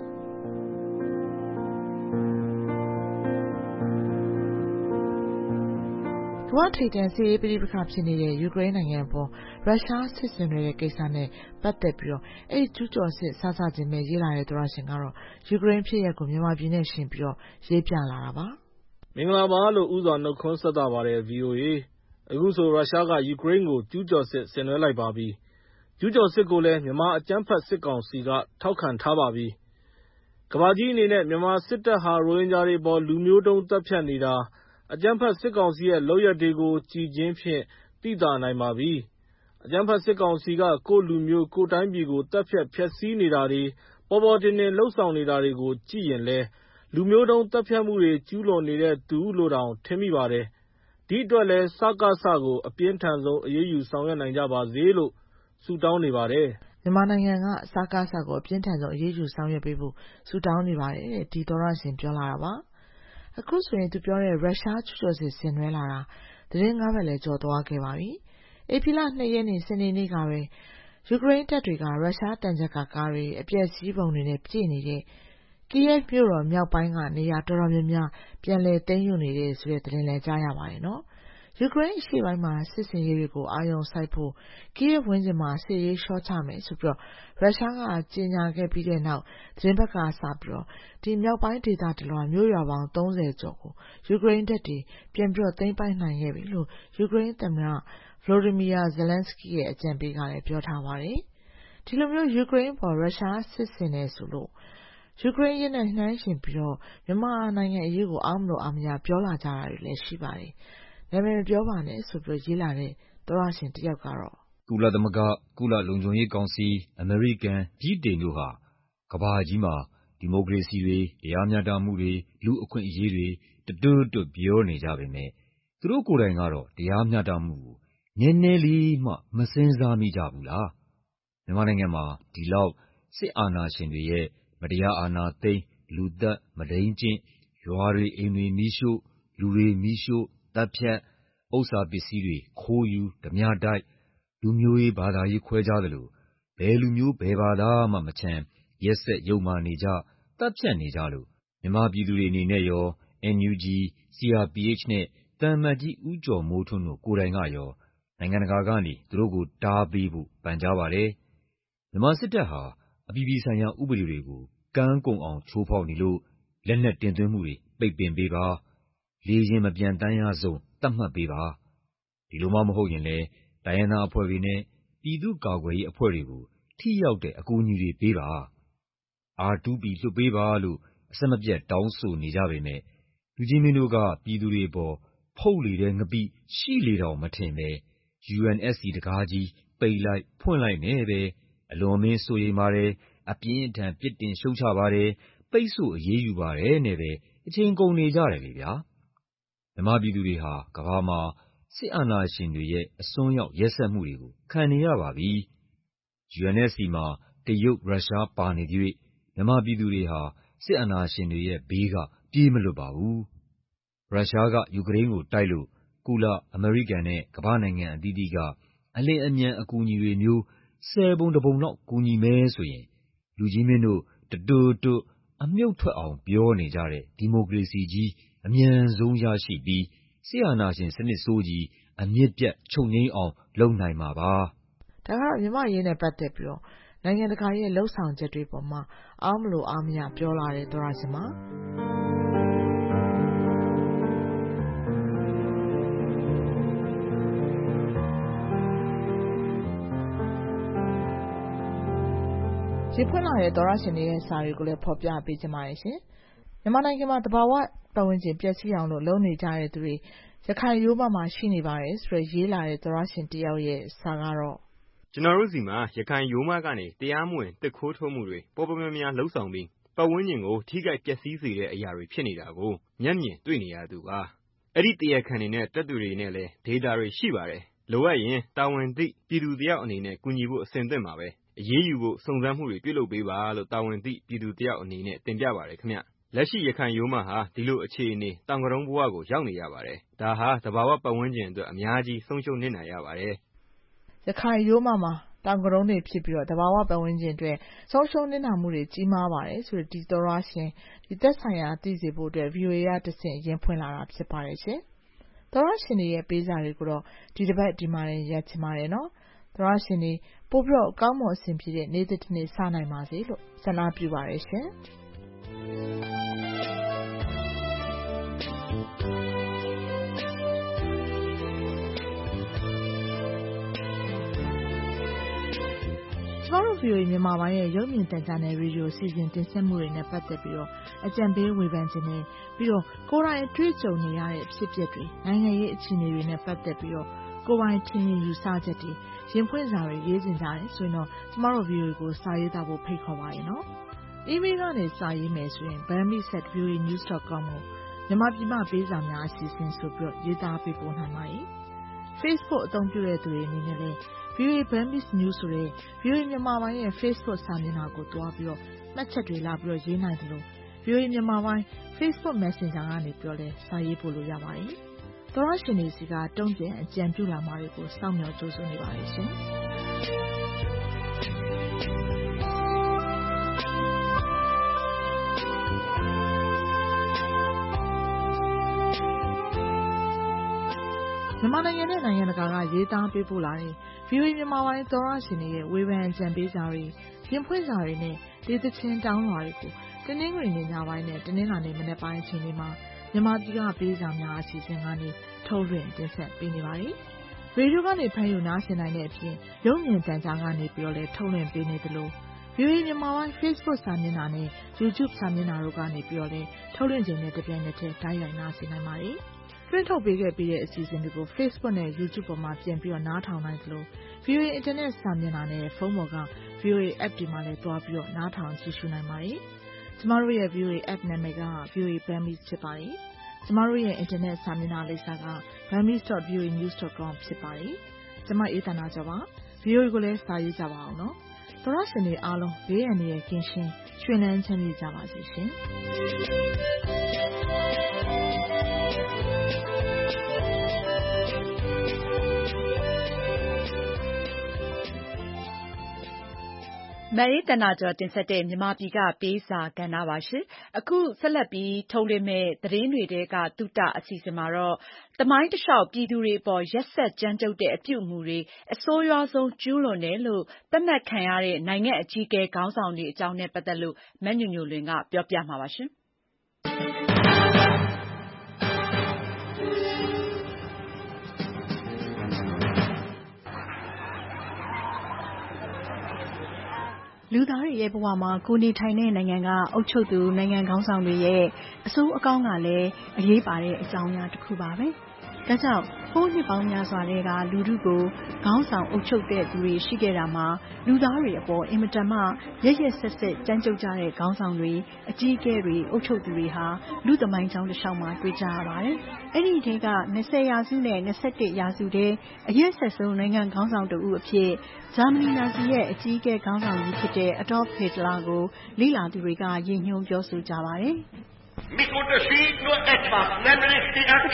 ကမ္ဘာထိပ်တန်းစစ်ရေးပဋိပက္ခဖြစ်နေတဲ့ယူကရိန်းနိုင်ငံပေါ်ရုရှားစစ်ဆင်နေတဲ့ကိစ္စနဲ့ပတ်သက်ပြီးတော့အဲ့ဒီကျူးကျော်စစ်စစချင်းပဲရေးလာတဲ့သောရရှင်ကတော့ယူကရိန်းဖြစ်ရပ်ကိုမြန်မာပြည်နဲ့ရှင်ပြီးတော့ရေးပြလာတာပါမင်္ဂလာပါလို့ဥစွာနှုတ်ခွန်းဆက်တာပါတယ် ဗီအိုအေ အခုဆိုရုရှားကယူကရိန်းကိုကျူးကျော်စစ်ဆင်နွှဲလိုက်ပါပြီကျူးကျော်စစ်ကိုလည်းမြန်မာအကြမ်းဖက်စစ်ကောင်စီကထောက်ခံထားပါပြီကမ္ဘာကြီးအနေနဲ့မြန်မာစစ်တပ်ဟာရိုဟင်ဂျာတွေပေါ်လူမျိုးတုံးတပ်ဖြတ်နေတာအကြမ်းဖက်စစ်ကောင်စီရဲ့လုပ်ရပ်တွေကိုကြည်ချင်းဖြင့်သိသာနိုင်ပါပြီအကြမ်းဖက်စစ်ကောင်စီကကိုယ့်လူမျိုးကိုယ့်တိုင်းပြည်ကိုတပ်ဖြတ်ဖျက်ဆီးနေတာတွေပေါ်ပေါ်တင်တင်လှုပ်ဆောင်နေတာတွေကိုကြည့်ရင်လဲလူမျိုးတုံးတပ်ဖြတ်မှုတွေကျူးလွန်နေတဲ့သူလို့တောင်ထင်မိပါတယ်ဒီအတွက်လဲစကစကိုအပြင်းထန်ဆုံးအရေးယူဆောင်ရွက်နိုင်ကြပါစေလို့ဆုတောင်းနေပါတယ်မြန်မာနိုင်ငံကစကစကိုအပြင်းထန်ဆုံးအရေးယူဆောင်ရွက်ပေးဖို့ဆုတောင်းနေပါတယ်တဲ့ဒီသောရရှင်ပြောလာတာပါအခုဆိုရင်သူပြောတဲ့ရုရှားကျူးကျော်စစ်ဆင်နွှဲလာတာသတင်းငါးပတ်လည်းကြော်သွားခဲ့ပါပြီ။ဧပြီလနှစ်ရက်နေ့စနေနေ့ကပဲယူကရိန်းတပ်တွေကရုရှားတန်ကြပ်ကာကားတွေအပျက်စီးပုံတွေနဲ့ပြည့်နေတဲ့ကီယက်မြို့တော်မြောက်ပိုင်းကနေရာတော်တော်များများပြန်လည်သိမ်းယူနေတဲ့ဆိုတဲ့သတင်းလည်းကြားရပါတယ်နော်။ယူကရိန်းအရှေ့ပိုင်းမှာစစ်စင်ရေးတွေကိုအာရုံစိုက်ဖို့ကီယက်ဝန်းကျင်မှာစစ်ရေးလျှော့ချမယ်ဆိုပြီးတော့ရုရှားကကြေညာခဲ့ပြီးတဲ့နောက်သတင်းဘက်ကစပြီးတော့ဒီမြောက်ပိုင်းဒေသတလွှာမြို့ရွာပေါင်းသုံးဆယ်ကျော်ကိုယူကရိန်းတပ်တွေပြန်ပြီးတော့သိမ်းပိုက်နိုင်ခဲ့ပြီလို့ယူကရိန်းသမ္မတ Volodymyr Zelensky ရဲ့အကြံပေးကလည်းပြောထားပါတယ်။ဒီလိုမျိုးယူကရိန်းပေါ်ရုရှားစစ်ဆင်နေဆိုလို့ယူကရိန်းရဲ့နှိုင်းယှဉ်ပြီးတော့မြန်မာနိုင်ငံအရေးကိုအားမလို့အားမရပြောလာကြတာတွေလည်းရှိပါတယ်။နာမည်မပြောပါနဲ့ဆိုပြီးရေးလာတဲ့သောရရှင်တယောက်ကတော့ကုလသမဂ္ဂကုလလုံခြုံရေးကောင်စီအမေရိကန်ပြည်တိန်တို့ဟာကမ္ဘာကြီးမှာဒီမိုကရေစီတွေတရားမျှတမှုတွေလူအခွင့်အရေးတွေတတွတ်တွတ်ပြောနေကြပေမဲ့သူတို့ကိုယ်တိုင်ကတော့တရားမျှတမှုကိုနည်းနည်းလေးမှမစင်စားမိကြဘူးလားမြန်မာနိုင်ငံမှာဒီလောက်စစ်အာဏာရှင်တွေရဲ့မတရားအာဏာသိမ်းလူသက်မဒိန်ကျင့်ရွာတွေအိမ်တွေမီးရှို့လူတွေမီးရှို့တပ်ဖြတ်ဥစ္စာပစ္စည်းတွေခိုးယူဓမြတိုက်လူမျိုးရေးဘာသာရေးခွဲခြားသလိုဘယ်လူမျိုးဘယ်ဘာသာမှမချမ်းရက်ဆက်ယုံမာနေကြတပ်ဖြတ်နေကြလို့မြန်မာပြည်သူတွေအနေနဲ့ရော အန် ယူ ဂျီ စီ အာร์ ပီ အိတ် နဲ့တန်မတ်ကြီးဦးကျော်မိုးထွန်းတို့ကိုယ်တိုင်ကရောနိုင်ငံတကာကနေသူတို့ကိုတားပေးဖို့ပန်ကြားပါတယ်မြန်မာစစ်တပ်ဟာအပြည်ပြည်ဆိုင်ရာဥပဒေတွေကိုကမ်းကုန်အောင်ချိုးဖောက်နေလို့လက်နက်တင်သွင်းမှုတွေပိတ်ပင်ပေးပါလေရင်မပြန်တမ်းရဆုံးတတ်မှတ်ပေးပါဒီလိုမှမဟုတ်ရင်လည်းတိုင်းရင်းသားအဖွဲ့တွေနဲ့ပြည်သူ့ကာကွယ်ရေးအဖွဲ့တွေကိုထိရောက်တဲ့အကူအညီတွေပေးပါ အာ တူ ပီ လွှတ်ပေးပါလို့အဆက်မပြတ်တောင်းဆိုနေကြပေမဲ့လူကြီးမင်းတို့ကပြည်သူတွေပေါ်ဖုတ်လေတဲ့ငပိရှိလေတောင်မထင်ပဲ ယူ အန် အက်စ် စီ တကားကြီးပိတ်လိုက်ဖွင့်လိုက်နဲ့ပဲအလွန်မင်းစိုးရိမ်ပါတယ်အပြင်းထန်ပြစ်တင်ရှုတ်ချပါတယ်ပိတ်ဆို့အရေးယူပါတယ်နဲ့ပဲအချိန်ကုန်နေကြတယ်လေဗျာမြန်မာပြည်သူတွေဟာကမ္ဘာမှာစစ်အာဏာရှင်တွေရဲ့အစွန်းရောက်ရက်စက်မှုတွေကိုခံနေရပါပြီ ယူ အန် အက်စ် စီ မှာတရုတ်ရုရှားပါနေသရွေ့မြန်မာပြည်သူတွေဟာစစ်အာဏာရှင်တွေရဲ့ဘေးကပြေးမလွတ်ပါဘူးရုရှားကယူကရိန်းကိုတိုက်လို့ကုလအမေရိကန်နဲ့ကမ္ဘာနိုင်ငံအသီးသီးကအလင်းအမြန်အကူအညီတွေမျိုးဆယ်ပုံတစ်ပုံလောက်ကူညီမယ်ဆိုရင်လူကြီးမင်းတို့တတွတ်တွတ်အမြုပ်ထွက်အောင်ပြောနေကြတဲ့ဒီမိုကရေစီကြီးအမြန်ဆုံးရရှိပြီးစစ်အာဏာရှင်စနစ်ဆိုးကြီးအမြစ်ပြတ်ချုပ်ငြိမ်းအောင်လုပ်နိုင်မှာပါ။ဒါကတော့မြန်မာရေးနဲ့ပတ်သက်ပြီးတော့နိုင်ငံတကာရဲ့လှုပ်ဆောင်ချက်တွေပေါ်မှာအားမလို့အားမရပြောလာတဲ့သောရရှင်ပါရေဖွင့်လာတဲ့သောရရှင်တွေရဲ့စာတွေကိုလည်းဖော်ပြပေးကြပါရရှင်။မြန်မာနိုင်ငံမှာတဘာဝပတ်ဝန်းကျင်ပျက်စီးအောင်လို့လုပ်နေကြတဲ့သူတွေရခိုင်ရိုးမမှာရှိနေပါတယ်ဆိုရရေးလာတဲ့သောရရှင်တယောက်ရဲ့စာကတော့ကျွန်တော်တို့စီမှာရခိုင်ရိုးမကနေတရားမဝင်တစ်ခိုးထုတ်မှုတွေပေါ်ပေါ်များများလှုပ်ဆောင်ပြီးပတ်ဝန်းကျင်ကိုထိခိုက်ပျက်စီးစေတဲ့အရာတွေဖြစ်နေတာကိုမျက်မြင်တွေ့နေရသူပါအဲ့ဒီတရားခံတွေနဲ့တပ်သူတွေနဲ့လည်း data တွေရှိပါတယ်လိုအပ်ရင်တာဝန်သိပြည်သူတယောက်အနေနဲ့ကူညီဖို့အဆင်သင့်ပါပဲအရေးယူဖို့စုံစမ်းမှုတွေပြုလုပ်ပေးပါလို့တာဝန်သိပြည်သူတယောက်အနေနဲ့တင်ပြပါတယ်ခင်ဗျလက်ရှိရခိုင်ရိုးမဟာဒီလိုအခြေအနေတောင်ကရုံးဘဝကိုရောက်နေရပါတယ်ဒါဟာတဘာဝပတ်ဝန်းကျင်အတွက်အများကြီးဆုံးရှုံးနေနိုင်ရပါတယ်ရခိုင်ရိုးမမှာတောင်ကရုံးတွေဖြစ်ပြီးတော့တဘာဝပတ်ဝန်းကျင်အတွက်ဆုံးရှုံးနေတာမှုတွေကြီးမားပါတယ်ဆိုတော့ဒီသောရရှင်ဒီသက်ဆိုင်ရာသိစေဖို့အတွက် ဗီအိုအေ ကတဆင့်ရင်ဖွင့်လာတာဖြစ်ပါတယ်ရှင်သောရရှင်တွေရဲ့ပေးစာတွေကိုတော့ဒီတစ်ပတ်ဒီမှာရက်ချင်ပါတယ်နော်သောရရှင်တွေပို့ပြီးတော့ကောင်းမွန်အဆင်ပြေတဲ့နေ့တစ်နေ့စနိုင်ပါစေလို့ဆန္ဒပြုပါတယ်ရှင်ကျမတို့ ဗီအိုအေ မြန်မာပိုင်းရဲ့ရုပ်မြင်သံကြားနယ်ရေဒီယိုစီစဉ်တင်ဆက်မှုတွေနဲ့ပတ်သက်ပြီးတော့အကြံပေးဝေဖန်ခြင်းနဲ့ပြီးတော့ကိုယ်တိုင်အတွေ့အကြုံနေရတဲ့ဖြစ်ပျက်တွေနိုင်ငံရေးအခြေအနေတွေနဲ့ပတ်သက်ပြီးတော့ကိုယ်ပိုင်ထင်မြင်ယူဆချက်တွေရင်ဖွင့်စာတွေရေးတင်ကြတယ်ဆိုရင်တော့ကျမတို့ ဗီအိုအေ ကိုစာရေးသားဖို့ဖိတ်ခေါ်ပါရနော်။ email ကနေစာရေးမယ်ဆိုရင် burmese at v o a news dot com ကိုမြန်မာပြည်မှာပေးစာများအစီအစဉ်ဆိုပြီးတော့ရေးသားပေးပို့နိုင်ပါတယ်။ Facebook အသုံးပြုတဲ့သူတွေအနေနဲ့လည်း ဗီအိုအေ Burmese News ဆိုတဲ့ ဗီအိုအေ မြန်မာပိုင်းရဲ့ Facebook စာမျက်နှာကိုတွားပြီးတော့မှတ်ချက်တွေလာပြီးတော့ရေးနိုင်တယ်လို့ ဗီအိုအေ မြန်မာပိုင်း Facebook Messenger ကနေပြောလဲစာရေးပို့လို့ရပါတယ်။သောရရှင်တွေစီကတုံ့ပြန်အကြံပြုလာမှာတွေကိုစောင့်မျှော်ကြိုးစားနေပါတယ်ရှင်။မြန်မာနိုင်ငံနဲ့နိုင်ငံတကာကရေးသားပေးပို့လာတဲ့ ဗီအိုအေ မြန်မာပိုင်းသောရရှင်တွေရဲ့ဝေဖန်အကြံပေးစာတွေရင်ဖွင့်စာတွေနဲ့ဒေသချင်းတောင်းလွှာတွေကိုတနင်္ဂနွေနေ့ညပိုင်းနဲ့တနင်္လာနေ့မနက်ပိုင်းအချိန်တွေမှာမြန်မာပြည်ကပေးစာများအစီအစဉ်ကနေထုတ်လွှင့်တင်ဆက်ပေးနေပါတယ်။ရေဒီယိုကနေဖမ်းယူနားဆင်နိုင်တဲ့အပြင်ရုပ်မြင်သံကြားကနေပြီးတော့လည်းထုတ်လွှင့်ပေးနေသလို ဗီအိုအေ မြန်မာပိုင်း Facebook စာမျက်နှာနဲ့ YouTube စာမျက်နှာတို့ကနေပြီးတော့လည်းထုတ်လွှင့်ခြင်းနဲ့တပြိုင်နက်တည်းတိုက်ရိုက်နားဆင်နိုင်ပါတယ်။လွှင့်ထုတ်ပေးခဲ့ပြီးတဲ့အစီအစဉ်တွေကို Facebook နဲ့ YouTube ပေါ်မှာပြန်ပြီးတော့နားထောင်နိုင်သလို ဗီအိုအေ Internet စာမျက်နှာနဲ့ဖုန်းပေါ်က ဗီအိုအေ App ဒီမှာလည်းတွားပြီးတော့နားထောင်ကြည့်ရှုနိုင်ပါတယ်။ကျမတို့ရဲ့ ဗီအိုအေ App နာမည်က ဗီအိုအေ Burmese ဖြစ်ပါတယ်။ကျမတို့ရဲ့ Internet စာမျက်နှာလိပ်စာက burmese dot v o a news dot com ဖြစ်ပါတယ်။ကျမအေးသန္တာကျော်ပါ။ ဗီအိုအေကိုလည်းစာရေးကြပါအောင်နော်။သောရရှင်တွေအားလုံးဘေးအန္တရာယ်ကင်းရှင်းရွှင်လန်းချမ်းမြေ့ကြပါစေရှင်။မအေးသန္တာကျော်တင်ဆက်တဲ့မြန်မာပြည်ကပေးစာကဏ္ဍပါရှင်။အခုဆက်လက်ပြီးထုတ်လွှင့်မယ့်သတင်းတွေထဲကသုတအစီအစဉ်မှာတော့သမိုင်းတလျှောက်ပြည်သူတွေအပေါ်ရက်စက်ကြမ်းကြုတ်တဲ့အပြုအမူတွေအဆိုးရွားဆုံးကျူးလွန်တယ်လို့သတ်မှတ်ခံရတဲ့နိုင်ငံအကြီးအကဲခေါင်းဆောင်တွေအကြောင်းနဲ့ပတ်သက်လို့မညွန့်ညွန့်လွင်ကပြောပြမှာပါရှင်။လူသားတွေရဲ့ဘဝမှာကိုနေထိုင်တဲ့နိုင်ငံကအုပ်ချုပ်သူနိုင်ငံခေါင်းဆောင်တွေရဲ့အဆိုးအကောင်းကလည်းအရေးပါတဲ့အကြောင်းအရာတစ်ခုပါပဲ။ဒါကြောင့်ဟိုးနှစ်ပေါင်းများစွာတဲ့ကလူထုကိုခေါင်းဆောင်အုပ်ချုပ်တဲ့သူတွေရှိခဲ့တာမှာလူသားတွေအပေါ်အင်မတန်မှရရက်ဆက်ဆက်ကြမ်းကြုတ်ကြတဲ့ခေါင်းဆောင်တွေအကြီးအကဲတွေအုပ်ချုပ်သူတွေဟာလူသမိုင်းကြောင်းတစ်လျှောက်မှာတွေ့ကြရပါတယ်။အဲ့ဒီထဲက၂၀ရာစုနဲ့၂၁ရာစုတည်းအရက်ဆက်ဆုံးနိုင်ငံခေါင်းဆောင်တဦးအဖြစ်ဂျာမနီနာဇီရဲ့အကြီးအကဲခေါင်းဆောင်ကြီးဖြစ်တဲ့ Adolf Hitler ကိုလေ့လာသူတွေကရည်ညွှန်းပြောဆိုကြပါတယ်။၁၉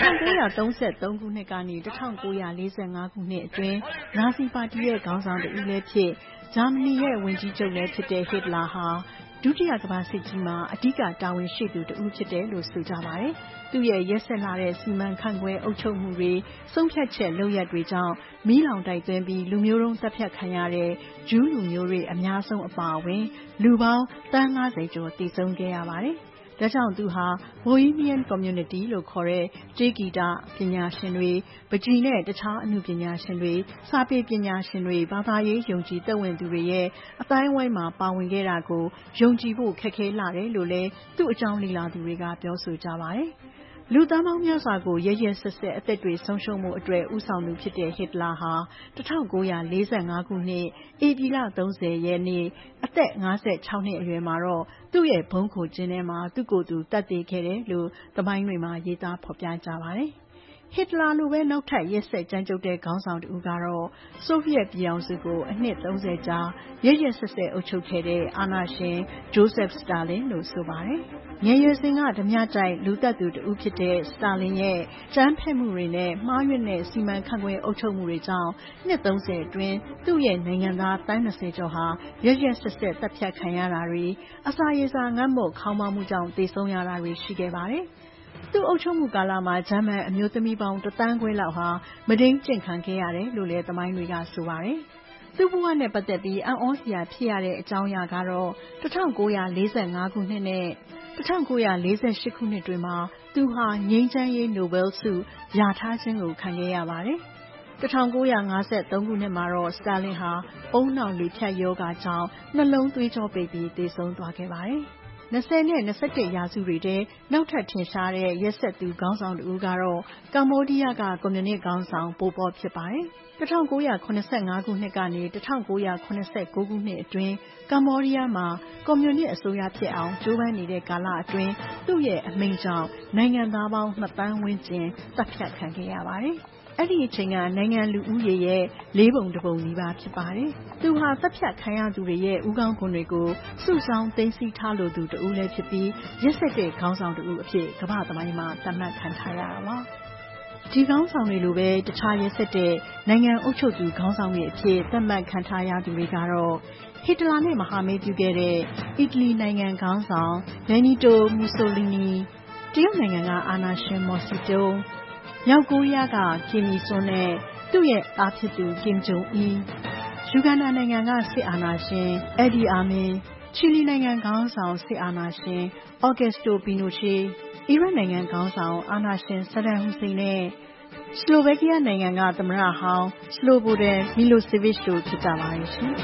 သုံးဆယ့်သုံးခုနှစ်ကနေ ၁၉၄၅ ခုနှစ်အတွင်းနာဇီပါတီရဲ့ခေါင်းဆောင်တဦးလည်းဖြစ်ဂျာမနီရဲ့ဝန်ကြီးချုပ်လည်းဖြစ်တဲ့ဟစ်တလာဟာဒုတိယကမ္ဘာစစ်ကြီးမှာအဓိကတာဝန်ရှိသူတဦးဖြစ်တယ်လို့ဆိုကြပါတယ်။သူ့ရဲ့ရက်စက်လာတဲ့စီမံခန့်ခွဲအုပ်ချုပ်မှုတွေဆုံးဖြတ်ချက်လုပ်ရက်တွေကြောင့်မီးလောင်တိုက်သွင်းပြီးလူမျိုးတုံးတပ်ဖြတ်ခံရတဲ့ဂျူးလူမျိုးတွေအများဆုံးအပါအဝင်လူပေါင်းသန်းငါးဆယ်ကျော်သေဆုံးခဲ့ရပါတယ်။ဒါကြောင့်သူဟာ Bohemian Community လို့ခေါ်တဲ့တေးဂီတပညာရှင်တွေပန်းချီနဲ့တခြားအနုပညာရှင်တွေစာပေပညာရှင်တွေဘာသာရေးယုံကြည်သက်ဝင်သူတွေရဲ့အတိုင်းအဝိုင်းမှာပါဝင်ခဲ့တာကိုယုံကြည်ဖို့ခက်ခဲလာတယ်လို့လည်းသူ့အကြောင်းလေ့လာသူတွေကပြောဆိုကြပါတယ်။လူသားပေါင်းများစွာကိုရရက်ဆက်ဆက်အသက်တွေဆုံးရှုံးမှုအတွက်ဥဆောင်သူဖြစ်တဲ့ဟစ်တလာဟာ၁၉၄၅ ခုနှစ်ဧပြီလ၃၀ရက်နေ့အသက်၅၆နှစ်အရွယ်မှာတော့သူ့ရဲ့ဘုန်းခိုကျင်းထဲမှာသူ့ကိုယ်သူသတ်သေခဲ့တယ်လို့သမိုင်းတွေမှာရေးသားဖော်ပြကြပါတယ်။ဟစ်တလာလိုပဲနောက်ထပ်ရက်စက်ကြမ်းကြုတ်တဲ့ခေါင်းဆောင်တဦးကတော့ဆိုဗီယက်ပြည်အောင်စုကိုအနှစ်သုံးဆယ်ကြာရရက်ဆက်ဆက်အုပ်ချုပ်ခဲ့တဲ့အာဏာရှင်ဂျိုးဆက်စတာလင်လို့ဆိုပါတယ်။ငယ်ရွယ်စဉ်ကဓမြတိုက်လူသတ်သူတဦးဖြစ်တဲ့စတာလင်ရဲ့ကြမ်းဖက်မှုတွေနဲ့မှားယွင်းတဲ့စီမံခန့်ခွဲအုပ်ချုပ်မှုတွေကြောင့်နှစ်သုံးဆယ်အတွင်းသူ့ရဲ့နိုင်ငံသားသန်း၂၀ကျော်ဟာရရက်ဆက်ဆက်တပ်ဖြတ်ခံရတာတွေအစာရေစာငတ်မွတ်ခေါင်းပါးမှုကြောင့်သေဆုံးရတာတွေရှိခဲ့ပါတယ်။သူ့အုပ်ချုပ်မှုကာလမှာဂျာမန်အမျိုးသမီးပေါင်းတသန်းခွဲလောက်ဟာမဒိမ်းကျင့်ခံခဲ့ရတယ်လို့လည်းသမိုင်းတွေကဆိုပါတယ်။သူ့ဘဝနဲ့ပတ်သက်ပြီးအံ့ဩစရာဖြစ်ရတဲ့အကြောင်းအရာကတော့၁၉၄၅ခုနှစ်နဲ့၁၉၄၈ခုနှစ်တွေမှာသူဟာငြိမ်းချမ်းရေးနိုဘယ်ဆုရထားခြင်းကိုခံခဲ့ရပါတယ်။၁၉၅၃ခုနှစ်မှာတော့စတာလင်ဟာဦးနှောက်လေဖြတ်ရောဂါကြောင့်နှလုံးသွေးကြောပိတ်ပြီးသေဆုံးသွားခဲ့ပါတယ်။၂၀နဲ့၂၁ရာစုတွေထဲနောက်ထပ်ထင်ရှားတဲ့ရက်စက်သူခေါင်းဆောင်တဦးကတော့ကမ္ဘောဒီးယားကကွန်မြူနစ်ခေါင်းဆောင်ပိုပေါဖြစ်ပါတယ်။၁၉၇၅ခုနှစ်ကနေ၁၉၇၉ခုနှစ်အတွင်းကမ္ဘောဒီးယားမှာကွန်မြူနစ်အစိုးရဖြစ်အောင်ကြိုးပမ်းနေတဲ့ကာလအတွင်းသူ့ရဲ့အမိန့်ကြောင့်နိုင်ငံသားပေါင်းနှစ်သန်းဝန်းကျင်တပ်ဖြတ်ခံခဲ့ရပါတယ်။အဲ့ဒီအချိန်ကနိုင်ငံလူဦးရေရဲ့လေးပုံတစ်ပုံနီးပါးဖြစ်ပါတယ်။သူဟာတပ်ဖြတ်ခံရသူတွေရဲ့ဦးခေါင်းခွန်တွေကိုစုဆောင်းသိမ်းဆည်းထားလိုသူတဦးလည်းဖြစ်ပြီးရက်စက်တဲ့ခေါင်းဆောင်တဦးအဖြစ်ကမ္ဘာသမိုင်းမှာသတ်မှတ်ခံထားရတာပါ။ဒီခေါင်းဆောင်တွေလိုပဲတခြားရက်စက်တဲ့နိုင်ငံအုပ်ချုပ်သူခေါင်းဆောင်တွေအဖြစ်သတ်မှတ်ခံထားရသူတွေကတော့ဟစ်တလာနဲ့မဟာမိတ်ပြုခဲ့တဲ့အီတလီနိုင်ငံခေါင်းဆောင်ဘယ်နီတိုမူဆိုလီနီတရုတ်နိုင်ငံကအာဏာရှင်မော်စီတုံးမြောက်ကိုရီးယားကကင်မီဆွန်နဲ့သူ့ရဲ့သားဖြစ်သူကင်ဂျုံအီယူဂန်ဒါနိုင်ငံကစစ်အာဏာရှင်အက်ဒီအာမင်ချီလီနိုင်ငံခေါင်းဆောင်စစ်အာဏာရှင်အော်ဂက်စတိုပီနိုချေအီရတ်နိုင်ငံခေါင်းဆောင်အာဏာရှင်ဆဒမ်ဟူစိန်နဲ့စလိုဗက်ကီးယားနိုင်ငံကသမ္မတဟောင်းစလိုဘိုဒန်မီလိုဆေဗစ်တို့ဖြစ်ကြပါတယ်ရှင်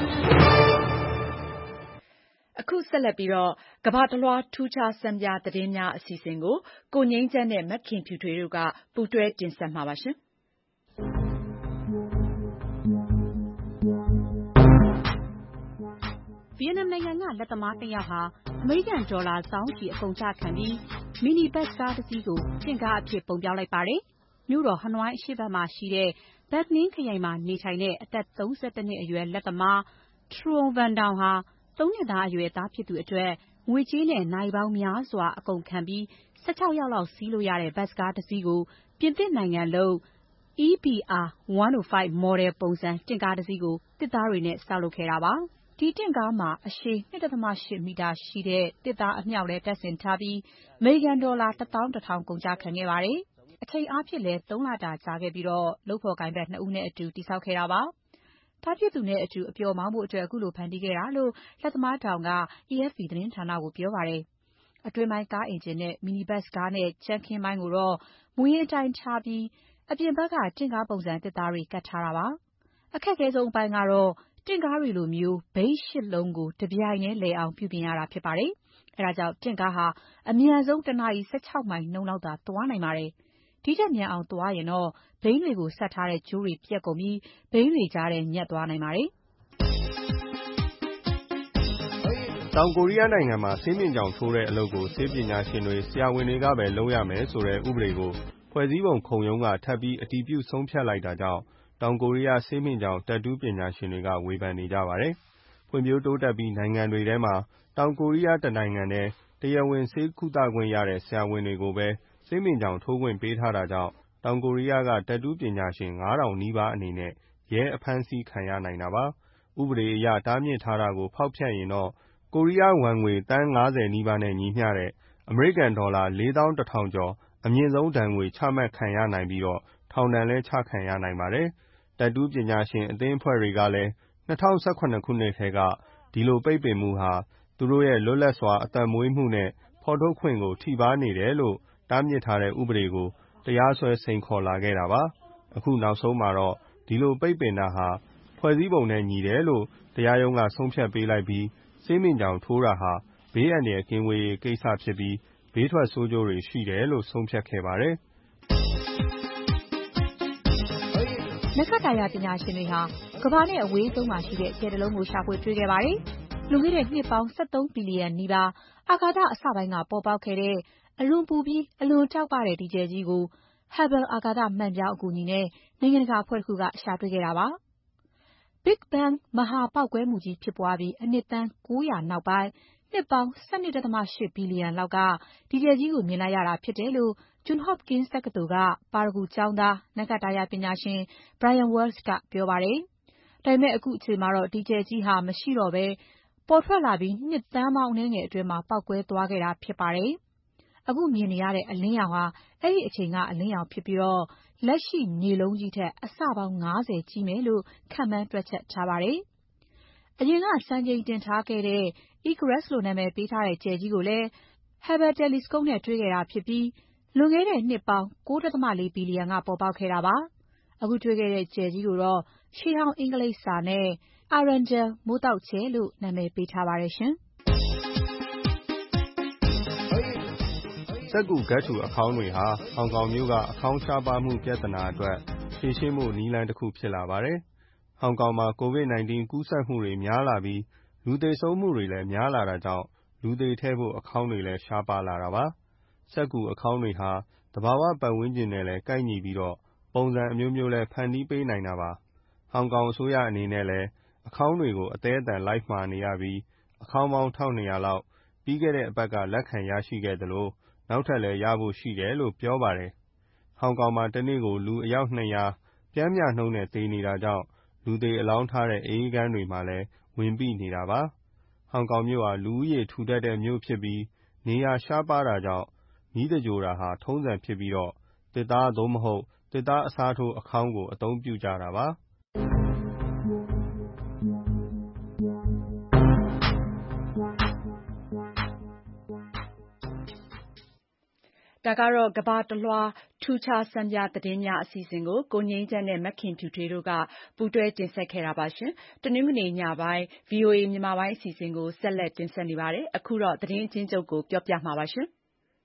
အခုဆက်လက်ပြီးတော့ကမ္ဘာတလွှားထူးခြားစံပြသတင်းများအစီအစဉ်ကိုကိုငိမ့်ချမ်းနဲ့မခင်ဖြူထွေးတို့ကပူးတွဲတင်ဆက်မှာပါရှင်။ဗီယက်နမ်နိုင်ငံကလက်သမားတစ်ယောက်ဟာအမေရိကန်ဒေါ်လာသောင်းချီအကုန်ချခံပြီးမီနီဘတ်ကားတစ်စီးကိုတင့်ကားအဖြစ်ပုံပြောင်းလိုက်ပါတယ်။မြို့တော်ဟနွိုင်းအရှေ့ဘက်မှာရှိတဲ့ဘက်နင်းခရိုင်မှာနေထိုင်တဲ့အသက်သုံးဆယ့်တစ်နှစ်အရွယ်လက်သမားထရွန်ဗန်တောင်ဟာသုံးနှစ်သားအရွယ်သားဖြစ်သူအတွက်ငွေကြေးနဲ့နာရီပေါင်းများစွာအကုန်ခံပြီး၁၆ယောက်လောက်စီးလို့ရတဲ့ဘတ်ကားတစ်စီးကိုပြင်သစ်နိုင်ငံလုပ် E B R one oh five မော်ဒယ်ပုံစံတင့်ကားတစ်စီးကိုတစ်သားတွေနဲ့ဆောက်လုပ်ခဲ့တာပါ။ဒီတင့်ကားမှာအရှည် ၂.၈ မီတာရှိတဲ့တစ်သားအမြှောက်လည်းတပ်ဆင်ထားပြီးအမေရိကန်ဒေါ်လာတစ်သောင်းတစ်ထောင်ကုန်ကျခံခဲ့ပါတယ်။အချိန်အားဖြင့်လည်းသုံးလတာကြာခဲ့ပြီးတော့လုပ်ဖော်ကိုင်ဘက်နှစ်ဦးနဲ့အတူတည်ဆောက်ခဲ့တာပါ။သားဖြစ်သူနဲ့အတူအပျော်မောင်းဖို့အတွက်အခုလိုဖန်တီးခဲ့တာလို့လက်သမားတောင်က A F P သတင်းဌာနကိုပြောပါတယ်။အတွင်းပိုင်းကားအင်ဂျင်နဲ့မီနီဘတ်စ်ကားနဲ့ကြမ်းခင်းပိုင်းကိုတော့မူရင်းအတိုင်းချပြီးအပြင်ဘက်ကတင့်ကားပုံစံတစ်သားတွေကတ်ထားတာပါ။အခက်အခဲဆုံးအပိုင်းကတော့တင့်ကားတွေလိုမျိုးဘိန်းရှစ်လုံးကိုတပြိုင်တည်းလဲအောင်ပြုပြင်ရတာဖြစ်ပါတယ်။အဲဒါကြောင့်တင့်ကားဟာအမြန်ဆုံးတစ်နာရီ၁၆မိုင်နှုန်းလောက်သာသွားနိုင်ပါတယ်။ဒီထက်မြန်အောင်သွားရင်တော့ဘိန်းတွေကိုဆက်ထားတဲ့ကြိုးတွေပြတ်ကုန်ပြီးဘိန်းတွေကြားထဲညက်သွားနိုင်ပါတယ်။တောင်ကိုရီးယားနိုင်ငံမှာဆေးမြင့်ကြောင်ထိုးတဲ့အလုပ်ကိုဆေးပညာရှင်တွေဆရာဝန်တွေကပဲလုပ်ရမယ်ဆိုတဲ့ဥပဒေကိုဖွဲ့စည်းပုံခုံရုံးကထပ်ပြီးအတည်ပြုဆုံးဖြတ်လိုက်တာကြောင့်တောင်ကိုရီးယားဆေးမြင့်ကြောင်တက်တူးပညာရှင်တွေကဝေဖန်နေကြပါတယ်။ဖွံ့ဖြိုးတိုးတက်ပြီးနိုင်ငံတွေထဲမှာတောင်ကိုရီးယားတနိုင်ငံနဲ့တရားဝင်ဆေးကုသခွင့်ရတဲ့ဆရာဝန်တွေကိုပဲဆေးမြင့်ကြောင်ထိုးခွင့်ပေးထားတာကြောင့်တောင်ကိုရီးယားကတက်တူးပညာရှင်ငါးထောင်နီးပါးအနေနဲ့ရဲအဖမ်းဆီးခံရနိုင်တာပါ။ဥပဒေအရတားမြစ်ထားတာကိုဖောက်ဖျက်ရင်တော့ကိုရီးယားဝမ်ငွေသန်း၅၀နီးပါးနဲ့ညီမျှတဲ့အမေရိကန်ဒေါ်လာလေးသောင်းတစ်ထောင်ကျော်အမြင့်ဆုံးဒဏ်ငွေချမှတ်ခံရနိုင်ပြီးတော့ထောင်ဒဏ်လည်းချခံရနိုင်ပါတယ်။တက်တူးပညာရှင်အသင်းအဖွဲ့တွေကလည်း၂၀၁၇ခုနှစ်ထဲကဒီလိုပိတ်ပင်မှုဟာသူတို့ရဲ့လွတ်လပ်စွာအသက်မွေးမှုနဲ့ဖော်ထုတ်ခွင့်ကိုထိပါးနေတယ်လို့တားမြစ်ထားတဲ့ဥပဒေကိုတရားစွဲစိန်ခေါ်လာခဲ့တာပါ။အခုနောက်ဆုံးမှာတော့ဒီလိုပိတ်ပင်တာဟာဖွဲ့စည်းပုံနဲ့ညီတယ်လို့တရားရုံးကဆုံးဖြတ်ပေးလိုက်ပြီးဆေးမြင့်ကြောင်ထိုးတာဟာဘေးအန္တရာယ်ကင်းဝေးရေးကိစ္စဖြစ်ပြီးဘေးထွက်ဆိုးကျိုးတွေရှိတယ်လို့ဆုံးဖြတ်ခဲ့ပါတယ်။နက္ခတ္တယပညာရှင်တွေဟာကမ္ဘာနဲ့အဝေးဆုံးမှာရှိတဲ့ကြယ်တလုံးကိုရှာဖွေတွေ့ခဲ့ပါတယ်။လွန်ခဲ့တဲ့နှစ်ပေါင်း၁၃ဘီလီယံနီးပါးအာကာသအစပိုင်းကပေါ်ပေါက်ခဲ့တဲ့အလွန်ပူပြီးအလွန်တောက်ပတဲ့ဒီကြယ်ကြီးကို Hubble အာကာသမှန်ပြောင်းအကူအညီနဲ့နိုင်ငံတကာအဖွဲ့တစ်ခုကရှာတွေ့ခဲ့တာပါ။ Big Bang မဟာပေါက်ကွဲမှုကြီးဖြစ်ပွားပြီးအနှစ်သန်း၉၀၀နောက်ပိုင်းနှစ်ပေါင်း၁၂.၈ဘီလီယံလောက်ကဒီကြယ်ကြီးကိုမြင်လိုက်ရတာဖြစ်တယ်လို့ Johns Hopkins တက္ကသိုလ်ကပါရဂူကျောင်းသားနက္ခတ္တယပညာရှင် Brian Wells ကပြောပါတယ်။ဒါပေမဲ့အခုအချိန်မှာတော့ဒီကြယ်ကြီးဟာမရှိတော့ဘဲပေါ်ထွက်လာပြီးနှစ်သန်းပေါင်းအနည်းငယ်အတွင်းမှာပေါက်ကွဲသွားခဲ့တာဖြစ်ပါတယ်။အခုမြင်နေရတဲ့အလင်းရောင်ဟာအဲ့ဒီအချိန်ကအလင်းရောင်ဖြစ်ပြီးတော့လက်ရှိနေလုံးကြီးထက်အဆပေါင်း၅၀ကြီးမယ်လို့ခန့်မှန်းတွက်ချက်ထားပါတယ်။အရင်ကစံချိန်တင်ထားခဲ့တဲ့ Icarus လို့နာမည်ပေးထားတဲ့ကြယ်ကြီးကိုလည်း Hubble Telescope နဲ့တွေ့ခဲ့တာဖြစ်ပြီးလွန်ခဲ့တဲ့နှစ်ပေါင်း၉.၄ဘီလီယံကပေါ်ပေါက်ခဲ့တာပါ။အခုတွေ့ခဲ့တဲ့ကြယ်ကြီးကိုတော့ရှေးဟောင်းအင်္ဂလိပ်စာနဲ့ Earendel မိုးသောက်ကြယ်လို့နာမည်ပေးထားပါတယ်ရှင်။စက္ကူကပ်ထူအခေါင်းတွေဟာဟောင်ကောင်မြို့ကအခေါင်းရှားပါးမှုပြဿနာအတွက်ဖြေရှင်းဖို့နည်းလမ်းတစ်ခုဖြစ်လာပါတယ်။ဟောင်ကောင်မှာ ကိုဗစ် ၁၉ ကူးစက်မှုတွေများလာပြီးလူသေဆုံးမှုတွေလည်းများလာတာကြောင့်လူသေထည့်ဖို့အခေါင်းတွေလည်းရှားပါးလာတာပါ။စက္ကူအခေါင်းတွေဟာသဘာဝပတ်ဝန်းကျင်နဲ့လည်းကိုက်ညီပြီးတော့ပုံစံအမျိုးမျိုးလည်းဖန်တီးပေးနိုင်တာပါ။ဟောင်ကောင်အစိုးရအနေနဲ့လည်းအခေါင်းတွေကိုအသေးအတန်လိုက်မှာနေရပြီးအခေါင်းပေါင်း၁၂၀၀လောက်ပြီးခဲ့တဲ့အပတ်ကလက်ခံရရှိခဲ့သလိုနောက်ထပ်လည်းရဖို့ရှိတယ်လို့ပြောပါတယ်။ဟောင်ကောင်မှာတနေ့ကိုလူအယောက်၂၀၀ပျမ်းမျှနှုန်းနဲ့သေနေတာကြောင့်လူသေအလောင်းထားတဲ့အေးခန်းတွေမှာလည်းဝင်ပိနေတာပါ။ဟောင်ကောင်မြို့ဟာလူဦးရေထူထပ်တဲ့မြို့ဖြစ်ပြီးနေရာရှားပါးတာကြောင့်မီးသဂြိုဟ်တာဟာထုံးစံဖြစ်ပြီးတော့သစ်သားသို့မဟုတ်သစ်သားအစားထိုးအခေါင်းကိုအသုံးပြုကြတာပါ။ဒါကတော့ကမ္ဘာတလွှားထူးခြားဆန်းပြသတင်းများအစီအစဉ်ကိုကိုငြိမ်းချမ်းနဲ့မခင်ဖြူထွေးတို့ကပူးတွဲတင်ဆက်ခဲ့တာပါရှင်။တနင်္ဂနွေညပိုင်း ဗွီအိုအေ မြန်မာပိုင်းအစီအစဉ်ကိုဆက်လက်တင်ဆက်နေပါတယ်။အခုတော့သတင်းအကျဉ်းချုပ်ကိုပြောပြမှာပါရှင်။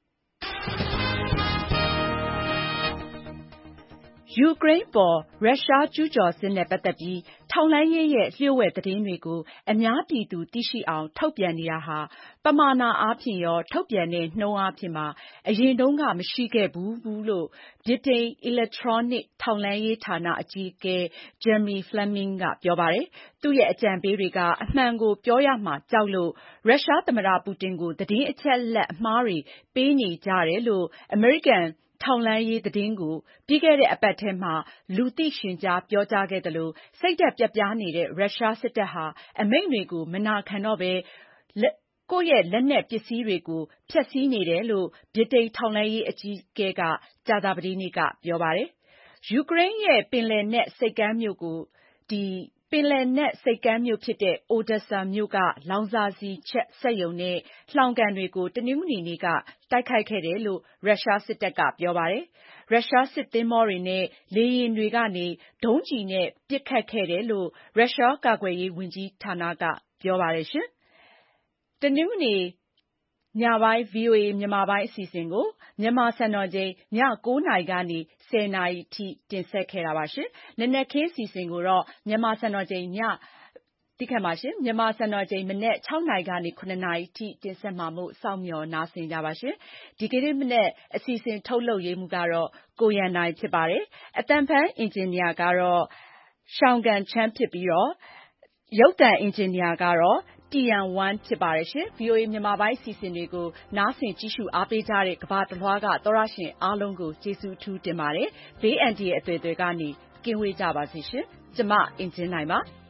ယူကရိန်းအပေါ်ရုရှားကျူးကျော်စစ်နဲ့ပတ်သက်ပြီးထောက်လှမ်းရေးရဲ့လျှို့ဝှက်သတင်းတွေကိုအများပြည်သူသိရှိအောင်ထုတ်ပြန်နေတာဟာပမာဏအားဖြင့်ရောထုတ်ပြန်တဲ့နှုန်းအားဖြင့်ပါအရင်တုန်းကမရှိခဲ့ဘူးလို့ဗြိတိန် Electronic ထောက်လှမ်းရေးဌာနအကြီးအကဲ Jeremy Fleming ကပြောပါတယ်။သူ့ရဲ့အကြံပေးတွေကအမှန်ကိုပြောရမှာကြောက်လို့ရုရှားသမ္မတပူတင်ကိုသတင်းအချက်အလက်အမှားတွေပေးနေကြတယ်လို့အမေရိကန်ထောက်လှမ်းရေးသတင်းကိုပြီးခဲ့တဲ့အပတ်ထဲမှာလူသိရှင်ကြားပြောကြားခဲ့သလိုစိတ်ဓာတ်ပျက်ပြားနေတဲ့ရုရှားစစ်တပ်ဟာအမိန့်တွေကိုမနာခံတော့ဘဲကိုယ့်ရဲ့လက်နက်ပစ္စည်းတွေကိုဖျက်ဆီးနေတယ်လို့ဗြိတိန်ထောက်လှမ်းရေးအကြီးအကဲကကြာသပတေးနေ့ကပြောပါတယ်။ယူကရိန်းရဲ့ပင်လယ်နက်ဆိပ်ကမ်းမြို့ကိုဒီပင်လယ်နက်ဆိပ်ကမ်းမြို့ဖြစ်တဲ့ Odessa မြို့ကလောင်စာဆီချက်စက်ရုံနဲ့လှောင်ကန်တွေကိုတနင်္ဂနွေနေ့ကတိုက်ခိုက်ခဲ့တယ်လို့ရုရှားစစ်တပ်ကပြောပါတယ်။ရုရှားစစ်သင်္ဘောတွေနဲ့လေယာဉ်တွေကနေဒုံးကျည်နဲ့ပစ်ခတ်ခဲ့တယ်လို့ရုရှားကာကွယ်ရေးဝန်ကြီးဌာနကပြောပါတယ်ရှင်။တနင်္ဂနွေညပိုင်း ဗွီအိုအေမြန်မာပိုင်းအစီအစဉ်ကိုမြန်မာစံတော်ချိန်ညကိုးနာရီကနေဆယ်နာရီထိတင်ဆက်ခဲ့တာပါရှင်။နနက်ခင်းအစီအစဉ်ကိုတော့မြန်မာစံတော်ချိန်ညတိခတ်ပါရှင်မြန်မာစံတော်ချိန်မနေ့၆နာရီကနေခုနှစ်နာရီထိတင်ဆက်မှာမို့စောင့်မျှော်နားဆင်ကြပါရှင်။ဒီကနေ့မနေ့အစီအစဉ်ထုတ်လုပ်ရေးမှုကတော့ကိုရန်နိုင်ဖြစ်ပါတယ်။အတန်ဖန်အင်ဂျင်နီယာကတော့ရှောင်းကန်ချမ်းဖြစ်ပြီးတော့ရုပ်သံအင်ဂျင်နီယာကတော့တီရန်ဝမ်ဖြစ်ပါတယ်ရှင်။ ဗွီအိုအေမြန်မာပိုင်းအစီအစဉ်တွေကို နားဆင်ကြည့်ရှုအားပေးကြတဲ့ကမ္ဘာတလွှားကသောတရှင်အားလုံးကိုကျေးဇူးအထူးတင်ပါတယ်။ ဘေးအန္တရာယ်အသွယ်သွယ်ကနေကင်းဝေးကြပါစေရှင်။ ကျွန်မအင်ကြင်းနိုင်ပါ။